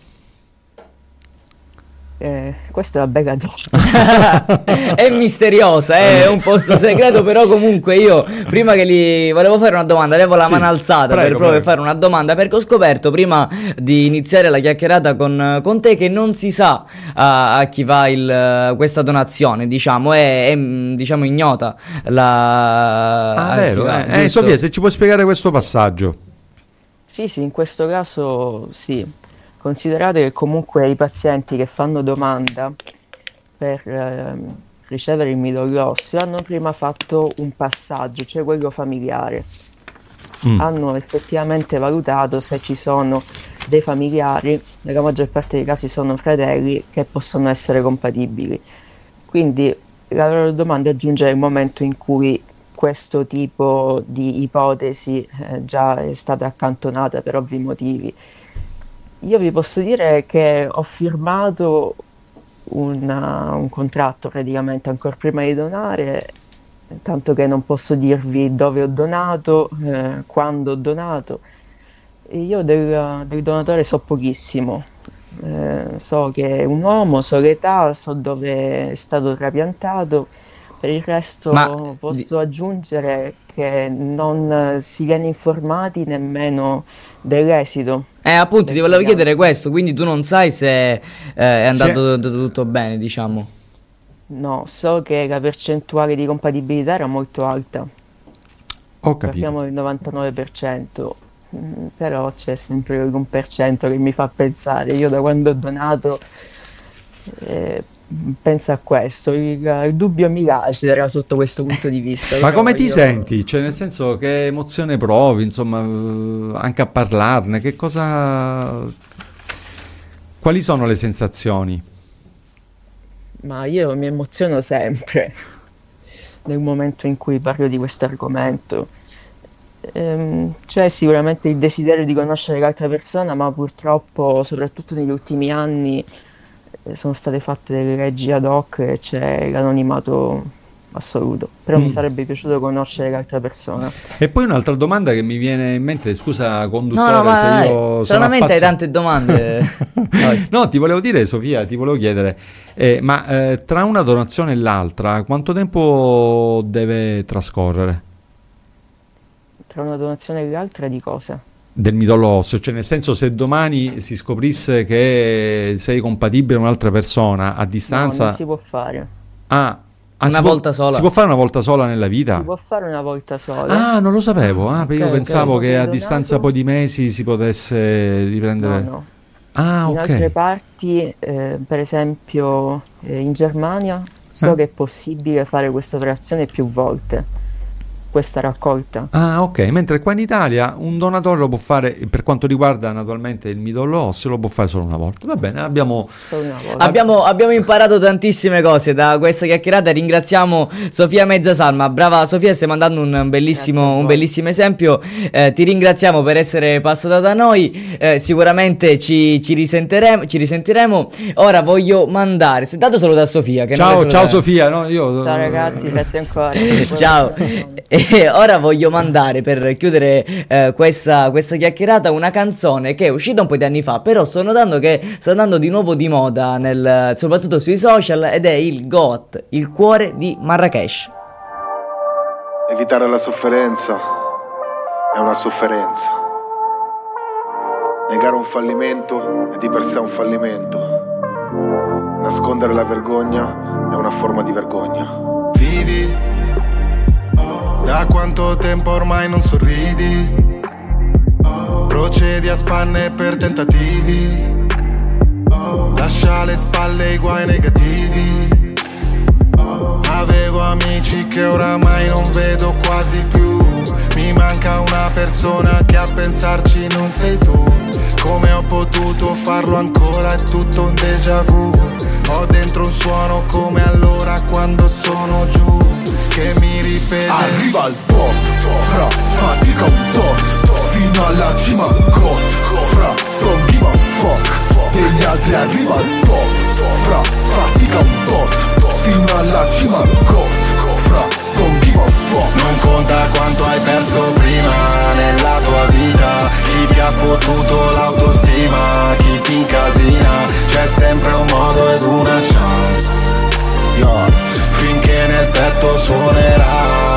Eh, questa è una bella domanda. È misteriosa, è un posto segreto, però comunque io prima che li volevo fare una domanda, avevo la sì, mano alzata prego, per proprio fare una domanda, perché ho scoperto prima di iniziare la chiacchierata con, con te che non si sa a, a chi va il, questa donazione, diciamo, è, è diciamo ignota la ah, vero, va, eh, eh, Sofia, se ci puoi spiegare questo passaggio. Sì, sì, in questo caso sì. Considerate che comunque i pazienti che fanno domanda per eh, ricevere il midollo osseo hanno prima fatto un passaggio, cioè quello familiare. Mm. Hanno effettivamente valutato se ci sono dei familiari, nella maggior parte dei casi sono fratelli, che possono essere compatibili. Quindi la loro domanda giunge nel momento in cui questo tipo di ipotesi eh, già è stata accantonata per ovvi motivi. Io vi posso dire che ho firmato una, un contratto praticamente ancora prima di donare, tanto che non posso dirvi dove ho donato, eh, quando ho donato. E io del, del donatore so pochissimo, eh, so che è un uomo, so l'età, so dove è stato trapiantato, per il resto Ma... posso aggiungere che non si viene informati nemmeno dell'esito. Eh appunto ti volevo chiedere questo, quindi tu non sai se eh, è andato sì. tutto bene, diciamo. No, so che la percentuale di compatibilità era molto alta. Ho capito. Parliamo del novantanove per cento, però c'è sempre l'uno per cento che mi fa pensare. Io da quando ho donato eh, penso a questo, il, il dubbio mi lascia sotto questo punto di vista. Ma come ti io... senti? Cioè, nel senso, che emozione provi, insomma, anche a parlarne, che cosa... Quali sono le sensazioni? Ma io mi emoziono sempre nel momento in cui parlo di questo argomento. Ehm, c'è sicuramente il desiderio di conoscere l'altra persona, ma purtroppo, soprattutto negli ultimi anni, sono state fatte delle leggi ad hoc e c'è l'anonimato assoluto, però mm. mi sarebbe piaciuto conoscere l'altra persona. E poi un'altra domanda che mi viene in mente, scusa conduttore, no, no, se ma io solamente appass- hai tante domande. No, ti volevo dire, Sofia, ti volevo chiedere, eh, ma eh, tra una donazione e l'altra quanto tempo deve trascorrere? Tra una donazione e l'altra di cosa? Del midollo osseo, cioè nel senso, se domani si scoprisse che sei compatibile con un'altra persona a distanza... No, non si può fare. Ah, ah, una si volta può, sola. Si può fare una volta sola nella vita? Si può fare una volta sola. Ah, non lo sapevo. Ah, Ok, io ok. pensavo che a Donato. distanza poi di mesi si potesse riprendere. No, no. Ah, In ok. altre parti, eh, per esempio eh, in Germania, so Eh? che è possibile fare questa operazione più volte, questa raccolta. Ah, ok. Mentre qua in Italia un donatore lo può fare, per quanto riguarda naturalmente il midollo osseo, lo può fare solo una volta. Va bene, abbiamo. Solo una volta. Abbiamo, abbiamo imparato tantissime cose da questa chiacchierata. Ringraziamo Sofia Mezzasalma. Brava Sofia, stai mandando un bellissimo, Grazie a un voi. bellissimo esempio. Eh, ti ringraziamo per essere passata da noi. Eh, sicuramente ci, ci risentiremo, ci risentiremo. Ora voglio mandare. Se dato saluto a Sofia. Che non Ciao, le ciao salutare. Sofia. No, io... Ciao ragazzi, grazie ancora. Ciao. E ora voglio mandare per chiudere eh, questa, questa chiacchierata una canzone che è uscita un po' di anni fa, però sto notando che sta andando di nuovo di moda, nel, soprattutto sui social, ed è il Goat, il cuore di Marrakesh. Evitare la sofferenza è una sofferenza. Negare un fallimento è di per sé un fallimento. Nascondere la vergogna è una forma di vergogna. Vivi. Da quanto tempo ormai non sorridi? Procedi a spanne per tentativi. Lascia alle spalle i guai negativi. Avevo amici che oramai non vedo quasi più. Mi manca una persona che a pensarci non sei tu. Come ho potuto farlo ancora, è tutto un déjà vu. Ho dentro un suono come allora quando sono giù, che mi ripete. Arriva il pop, fra, fatica un tot, fino alla cima got, fra, don't give a fuck, degli altri arriva il pop, fra, fatica un tot, fino alla cima got, fra, don't give a fuck. Non conta quanto hai perso prima nella tua vita, chi ti ha fottuto l'autostima, chi ti incasina, c'è sempre un modo ed una chance, yeah. Finché nel petto suonerà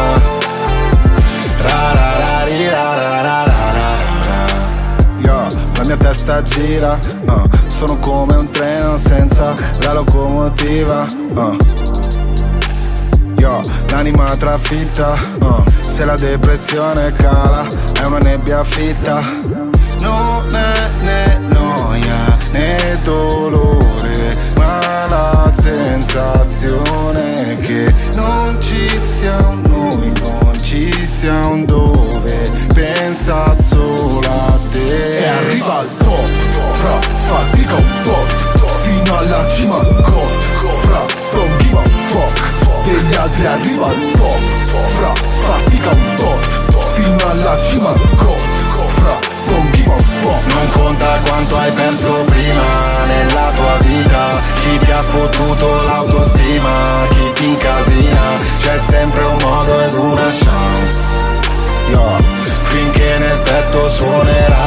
ra ra ra ri ra ra ra ra ra ra. Yeah, la mia testa gira, uh, sono come un treno senza la locomotiva, uh. Yo, l'anima trafitta, uh, se la depressione cala, è una nebbia fitta. Non è né noia né dolore, ma la sensazione che non ci sia un noi, non ci sia un dove, pensa solo a te. E arriva il top, fra, fatica un po', fino alla cima got, fra, don't give a fuck, degli altri arriva il top, fra, fatica un po', fino alla cima got, fra, don't give a fuck. Non conta quanto hai perso prima nella tua vita, chi ti ha fottuto l'autostima, chi ti incasina, c'è sempre un modo ed una chance, yeah. Finché nel petto suonerà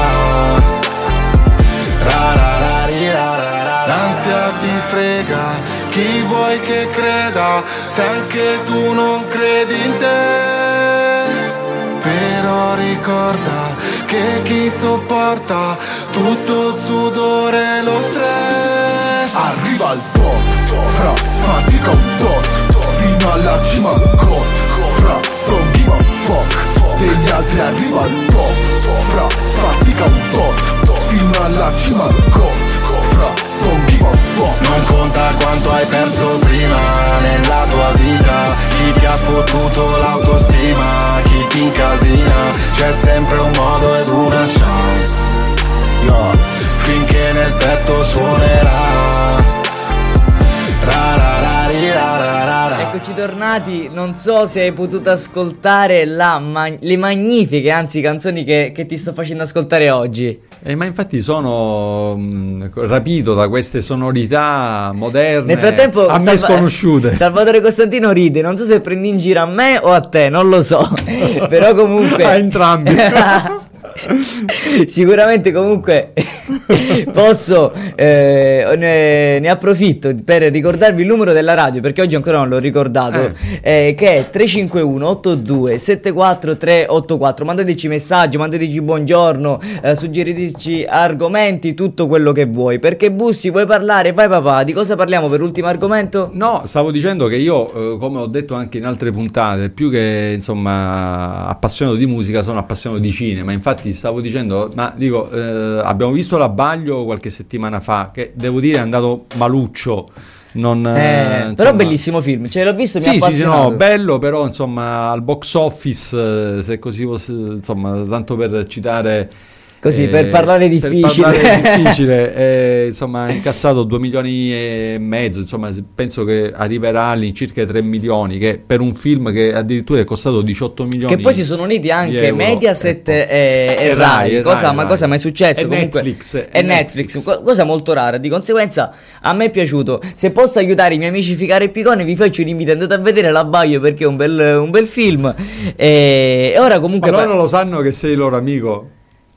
ra ra ra ri ra ra ra. L'ansia ti frega, chi vuoi che creda, se anche tu non credi in te. Però ricorda che chi sopporta tutto il sudore e lo stress. Arriva il pop, fra, fatica un tot, fino alla cima got, fra, don't give a fuck, degli altri arriva il pop, fra, fatica un tot, fino alla cima got, fra, don't give a fuck. Non conta quanto hai perso prima nella tua vita, chi ti ha fottuto l'autostima, chi ti incasina, c'è sempre un modo ed una chance, yeah. Finché nel petto suonerà ra ra ra ri ra ra ra ra. Eccoci tornati, non so se hai potuto ascoltare la mag- le magnifiche, anzi, canzoni che, che ti sto facendo ascoltare oggi. Eh, ma infatti sono mh, rapito da queste sonorità moderne, Nel frattempo a me Salva- sconosciute. Salvatore Costantino ride, non so se prendi in giro a me o a te, non lo so, però comunque A entrambi. Sicuramente comunque posso eh, ne, ne approfitto per ricordarvi il numero della radio, perché oggi ancora non l'ho ricordato, eh. Eh, che è tre cinque uno otto due sette quattro tre otto quattro. Mandateci messaggi, mandateci buongiorno, eh, suggeriteci argomenti, tutto quello che vuoi. Perché Bussi, vuoi parlare? Vai papà, di cosa parliamo per ultimo argomento? No, stavo dicendo che io, eh, come ho detto anche in altre puntate, più che insomma appassionato di musica, sono appassionato di cinema. Infatti stavo dicendo, ma dico, eh, abbiamo visto l'Abbaglio qualche settimana fa, che devo dire è andato maluccio. Non, eh, insomma... Però bellissimo film, cioè l'ho visto, mi sì, ha appassionato. Sì, sì, no, bello, però insomma al box office, se così fosse, insomma, tanto per citare... Così, eh, per parlare difficile, per parlare difficile eh, insomma ha incassato due milioni e mezzo, insomma penso che arriverà all'incirca tre milioni, che per un film che addirittura è costato diciotto milioni, che poi si sono uniti anche Mediaset, ecco. e, e Rai, Rai, cosa, Rai, ma Rai. cosa mai è successo? E comunque Netflix, è e Netflix, Netflix. cosa molto rara, di conseguenza a me è piaciuto. Se posso aiutare i miei amici Ficare e Picone, vi faccio un invito, andate a vedere l'Abbaglio perché è un bel, un bel film, e, e ora comunque ma loro pa- lo sanno che sei il loro amico?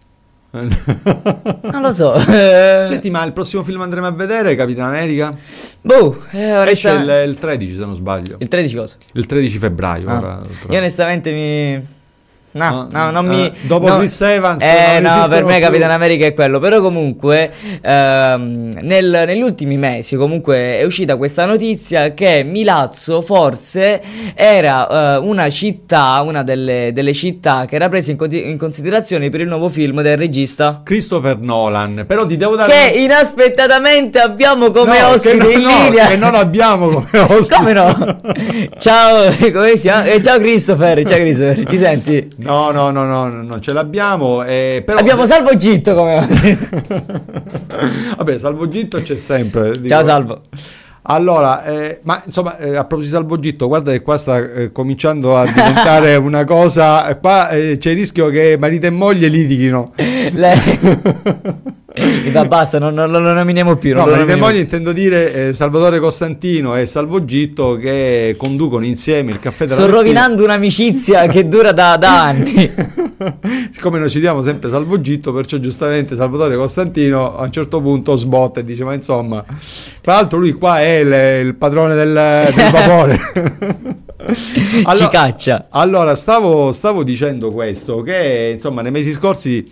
Non lo so. Senti, ma il prossimo film andremo a vedere Capitan America? Boh, eh, ora esce sta... il, il tredici, se non sbaglio. Il tredici cosa? Il tredici febbraio. Ah. Ora, Io onestamente mi... No, no, non mi... Uh, dopo no, Chris Evans eh, non no, per me più. Capitan America è quello. Però comunque ehm, nel, negli ultimi mesi comunque è uscita questa notizia che Milazzo forse era eh, una città, una delle, delle città che era presa in, co- in considerazione per il nuovo film del regista Christopher Nolan. Però ti devo dare... che inaspettatamente abbiamo come no, ospite che in no, linea. Che non abbiamo come ospite. Come no? Ciao, come si chiama? Eh, ciao Christopher, ciao Christopher, ci senti? No, no, no, no, non ce l'abbiamo. Eh, però... Abbiamo Salvo Gitto come Vabbè, Salvo Gitto c'è sempre. Dico. Ciao Salvo. Allora, eh, ma insomma, eh, a proposito di Salvo Gitto, guarda che qua sta eh, cominciando a diventare una cosa. Qua eh, c'è il rischio che marito e moglie litighino. Lei... Va, basta, non, non lo nominiamo più. No, non marito e nominiamo... moglie intendo dire eh, Salvatore Costantino e Salvo Gitto, che conducono insieme il caffè della Sto mattina. rovinando un'amicizia che dura da, da anni. Siccome noi citiamo sempre Salvo Gitto, perciò giustamente Salvatore Costantino a un certo punto sbotta e dice: ma insomma, tra l'altro lui qua è il, il padrone del, del vapore. Allora, ci caccia. Allora stavo, stavo dicendo questo, che insomma nei mesi scorsi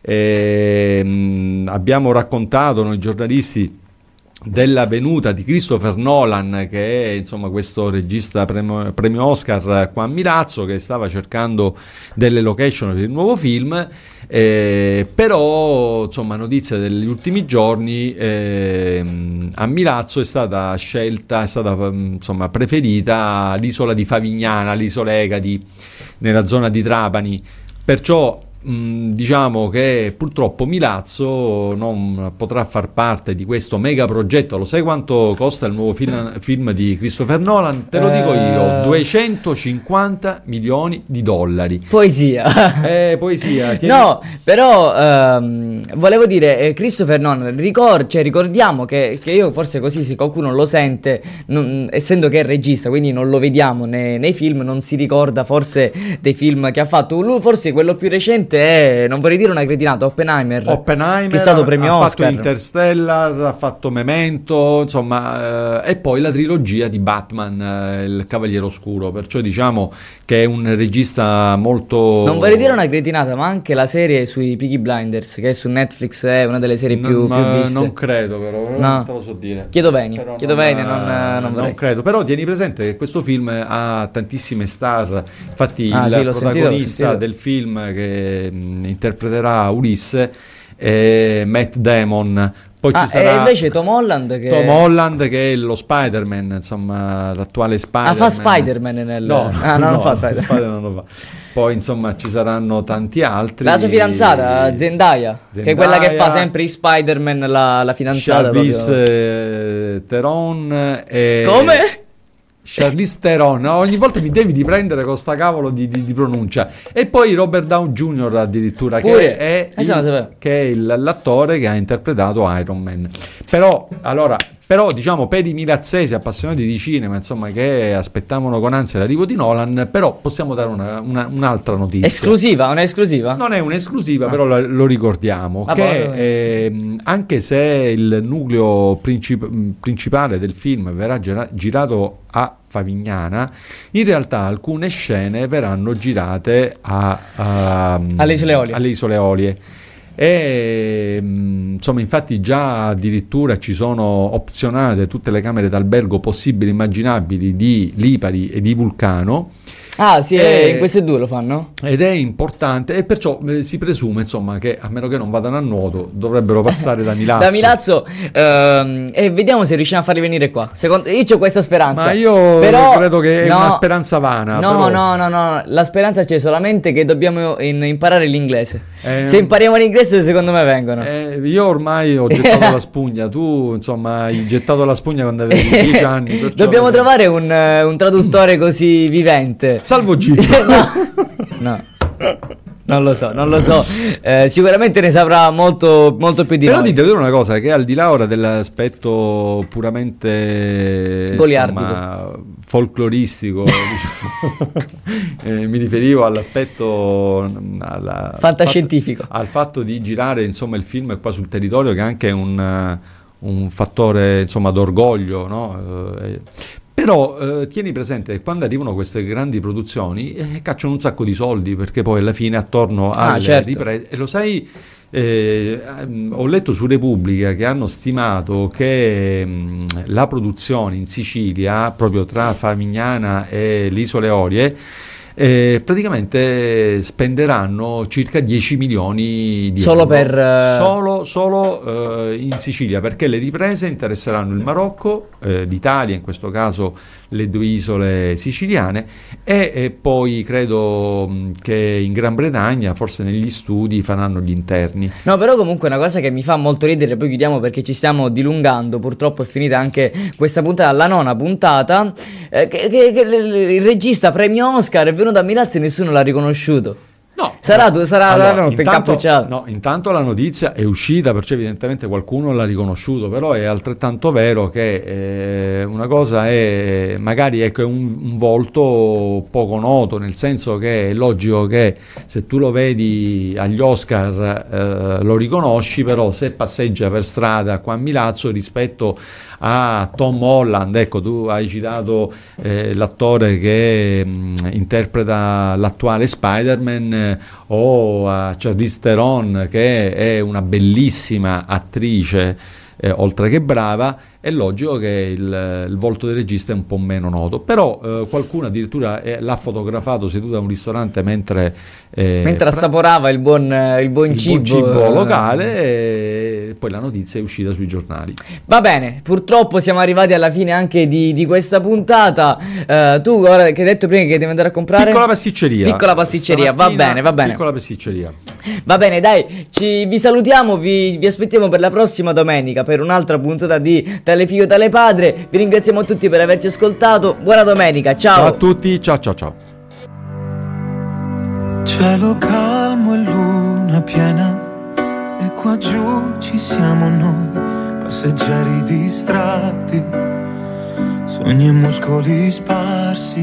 eh, abbiamo raccontato noi giornalisti della venuta di Christopher Nolan, che è insomma questo regista premio, premio Oscar qua a Milazzo, che stava cercando delle location per il nuovo film, eh, però insomma notizia degli ultimi giorni, eh, a Milazzo è stata scelta, è stata insomma preferita l'isola di Favignana, l'isola Egadi, nella zona di Trapani, perciò Mm, diciamo che purtroppo Milazzo non potrà far parte di questo mega progetto. Lo sai quanto costa il nuovo film, film di Christopher Nolan? Te lo dico io, duecentocinquanta milioni di dollari. Poesia. Eh, poesia. Tieni... No, però ehm, volevo dire, eh, Christopher Nolan, ricord- cioè, ricordiamo che, che io forse così, se qualcuno lo sente, non, essendo che è regista, quindi non lo vediamo nei, nei film, non si ricorda forse dei film che ha fatto. Lui forse quello più recente è, non vorrei dire una cretinata, Oppenheimer, Oppenheimer, che è stato premio ha Oscar. fatto Interstellar, ha fatto Memento, insomma, eh, e poi la trilogia di Batman, eh, il Cavaliere Oscuro, perciò diciamo che è un regista molto... Non vorrei dire una cretinata, ma anche la serie sui Peaky Blinders, che è su Netflix, è una delle serie più, non, più viste. Non credo però, però no. non te lo so dire. Chiedo bene, però chiedo non, bene, non, non, non credo, però tieni presente che questo film ha tantissime star, infatti ah, il sì, protagonista del film che mh, interpreterà Ulisse è Matt Damon. Poi ah, ci sarà e invece Tom Holland che... Tom Holland che è lo Spider-Man, insomma l'attuale Spider-Man. Ah, fa Spider-Man nel... No, ah, no, no, non fa Spider-Man. Spider-Man non lo fa. Poi insomma ci saranno tanti altri. La sua fidanzata Zendaya, Zendaya, che è quella che fa sempre i Spider-Man, la, la fidanzata. Charlize Theron e... Come? Charlize Theron, no? Ogni volta mi devi riprendere con sta cavolo di, di, di pronuncia. E poi Robert Downey junior addirittura, Pure. che è, eh, il, che è il, l'attore che ha interpretato Iron Man. Però allora Però diciamo per i milazzesi appassionati di cinema, insomma, che aspettavano con ansia l'arrivo di Nolan, però possiamo dare una, una, un'altra notizia. Esclusiva? Un'esclusiva? Non è un'esclusiva, ah. però lo, lo ricordiamo, ah, che poi... eh, anche se il nucleo princip- principale del film verrà gira- girato a Favignana, in realtà alcune scene verranno girate a, a, alle Isole Eolie. Alle Isole Eolie. E insomma, infatti già addirittura ci sono opzionate tutte le camere d'albergo possibili e immaginabili di Lipari e di Vulcano. Ah, sì, e, in queste due lo fanno? Ed è importante, e perciò eh, si presume, insomma, che a meno che non vadano a nuoto dovrebbero passare da Milazzo. Da Milazzo, ehm, e vediamo se riusciamo a farli venire qua. Secondo, io ho questa speranza. Ma io però, credo che è no, una speranza vana. No, però... no, no, no, la speranza c'è solamente che dobbiamo in, imparare l'inglese. Eh, se impariamo l'inglese, secondo me vengono. Eh, io ormai ho gettato la spugna, tu insomma hai gettato la spugna quando avevi dieci anni. Dobbiamo che... trovare un, un traduttore così vivente. Salvo Gigi. No, no, non lo so, non lo so. Eh, sicuramente ne saprà molto, molto più di Però noi. dite dire una cosa, che al di là ora dell'aspetto puramente goliardico, insomma, folcloristico, diciamo, eh, mi riferivo all'aspetto alla, fantascientifico, fatto, al fatto di girare insomma il film qua sul territorio, che è anche un, un fattore insomma d'orgoglio, no? Eh, Però eh, tieni presente che quando arrivano queste grandi produzioni eh, cacciano un sacco di soldi, perché poi alla fine attorno ah, alle certo. riprese, e lo sai, eh, ho letto su Repubblica che hanno stimato che mh, la produzione in Sicilia, proprio tra Favignana e le Isole Eolie, Eh, praticamente spenderanno circa dieci milioni di solo euro per uh... solo, solo eh, in Sicilia, perché le riprese interesseranno il Marocco, eh, l'Italia in questo caso, le due isole siciliane, e, e poi credo mh, che in Gran Bretagna forse negli studi faranno gli interni. No, però comunque una cosa che mi fa molto ridere, poi chiudiamo perché ci stiamo dilungando, purtroppo è finita anche questa puntata, la nona puntata, eh, che, che, che il regista premio Oscar è venuto a Milazzo e nessuno l'ha riconosciuto. No, sarà, tu, sarà allora, la notte intanto, incappucciato. No, intanto la notizia è uscita, perciò evidentemente qualcuno l'ha riconosciuto, però è altrettanto vero che eh, una cosa è magari ecco, è un, un volto poco noto, nel senso che è logico che se tu lo vedi agli Oscar eh, lo riconosci, però se passeggia per strada qua a Milazzo rispetto a Tom Holland, ecco, tu hai citato eh, l'attore che mh, interpreta l'attuale Spider-Man, eh, o a Charlize Theron, che è una bellissima attrice, eh, oltre che brava, è logico che il, il volto del regista è un po' meno noto, però eh, qualcuno addirittura eh, l'ha fotografato seduto a un ristorante mentre eh, mentre assaporava il buon, il buon il cibo, buon cibo locale, e poi la notizia è uscita sui giornali. Va bene, purtroppo siamo arrivati alla fine anche di, di questa puntata. Uh, tu ora che hai detto prima che devi andare a comprare piccola pasticceria, piccola pasticceria, va bene, va bene, piccola pasticceria. Va bene, dai, ci, vi salutiamo, vi, vi aspettiamo per la prossima domenica per un'altra puntata di Tale Figlio Tale Padre. Vi ringraziamo tutti per averci ascoltato. Buona domenica, ciao. Ciao a tutti, ciao ciao ciao. Cielo calmo e luna piena, e qua giù ci siamo noi, passeggeri distratti, sogni e muscoli sparsi.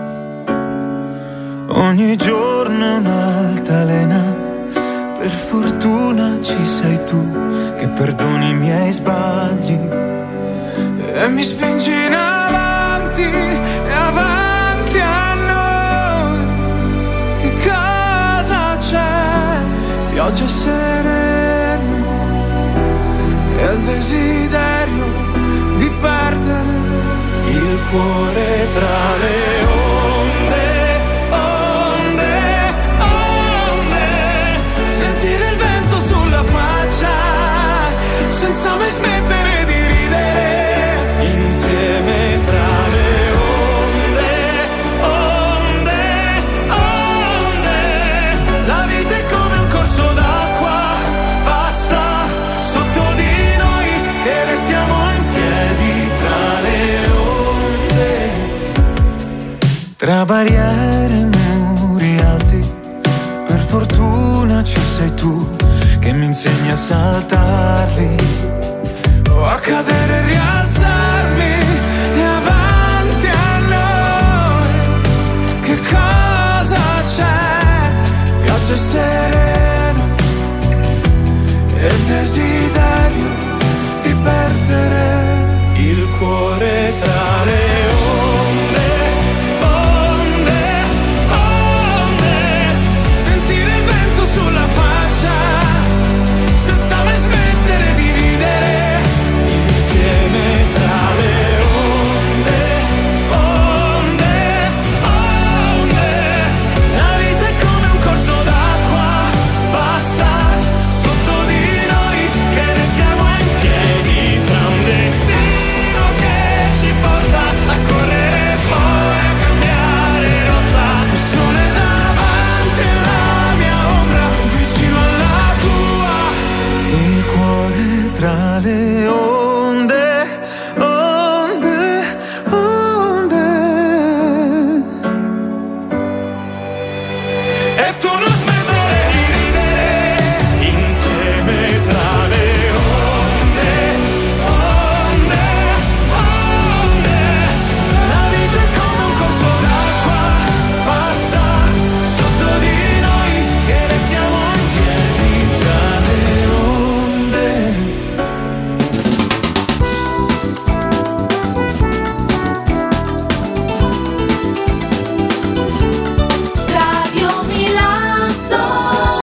Ogni giorno è un'altalena, per fortuna ci sei tu che perdoni i miei sbagli e mi spingi in avanti e avanti a noi. Che cosa c'è? Pioggia sereno e il desiderio di perdere il cuore tra le onde, onde, onde. Sentire il vento sulla faccia senza mai smettere di ridere insieme tra le onde, onde, onde. La vita è come un corso d'acqua, passa sotto di noi e restiamo in piedi tra le onde. Tra barriere e muri alti, per fortuna ci sei tu che mi insegni a saltarli o a cadere e rialzarli. pace sereno e il desiderio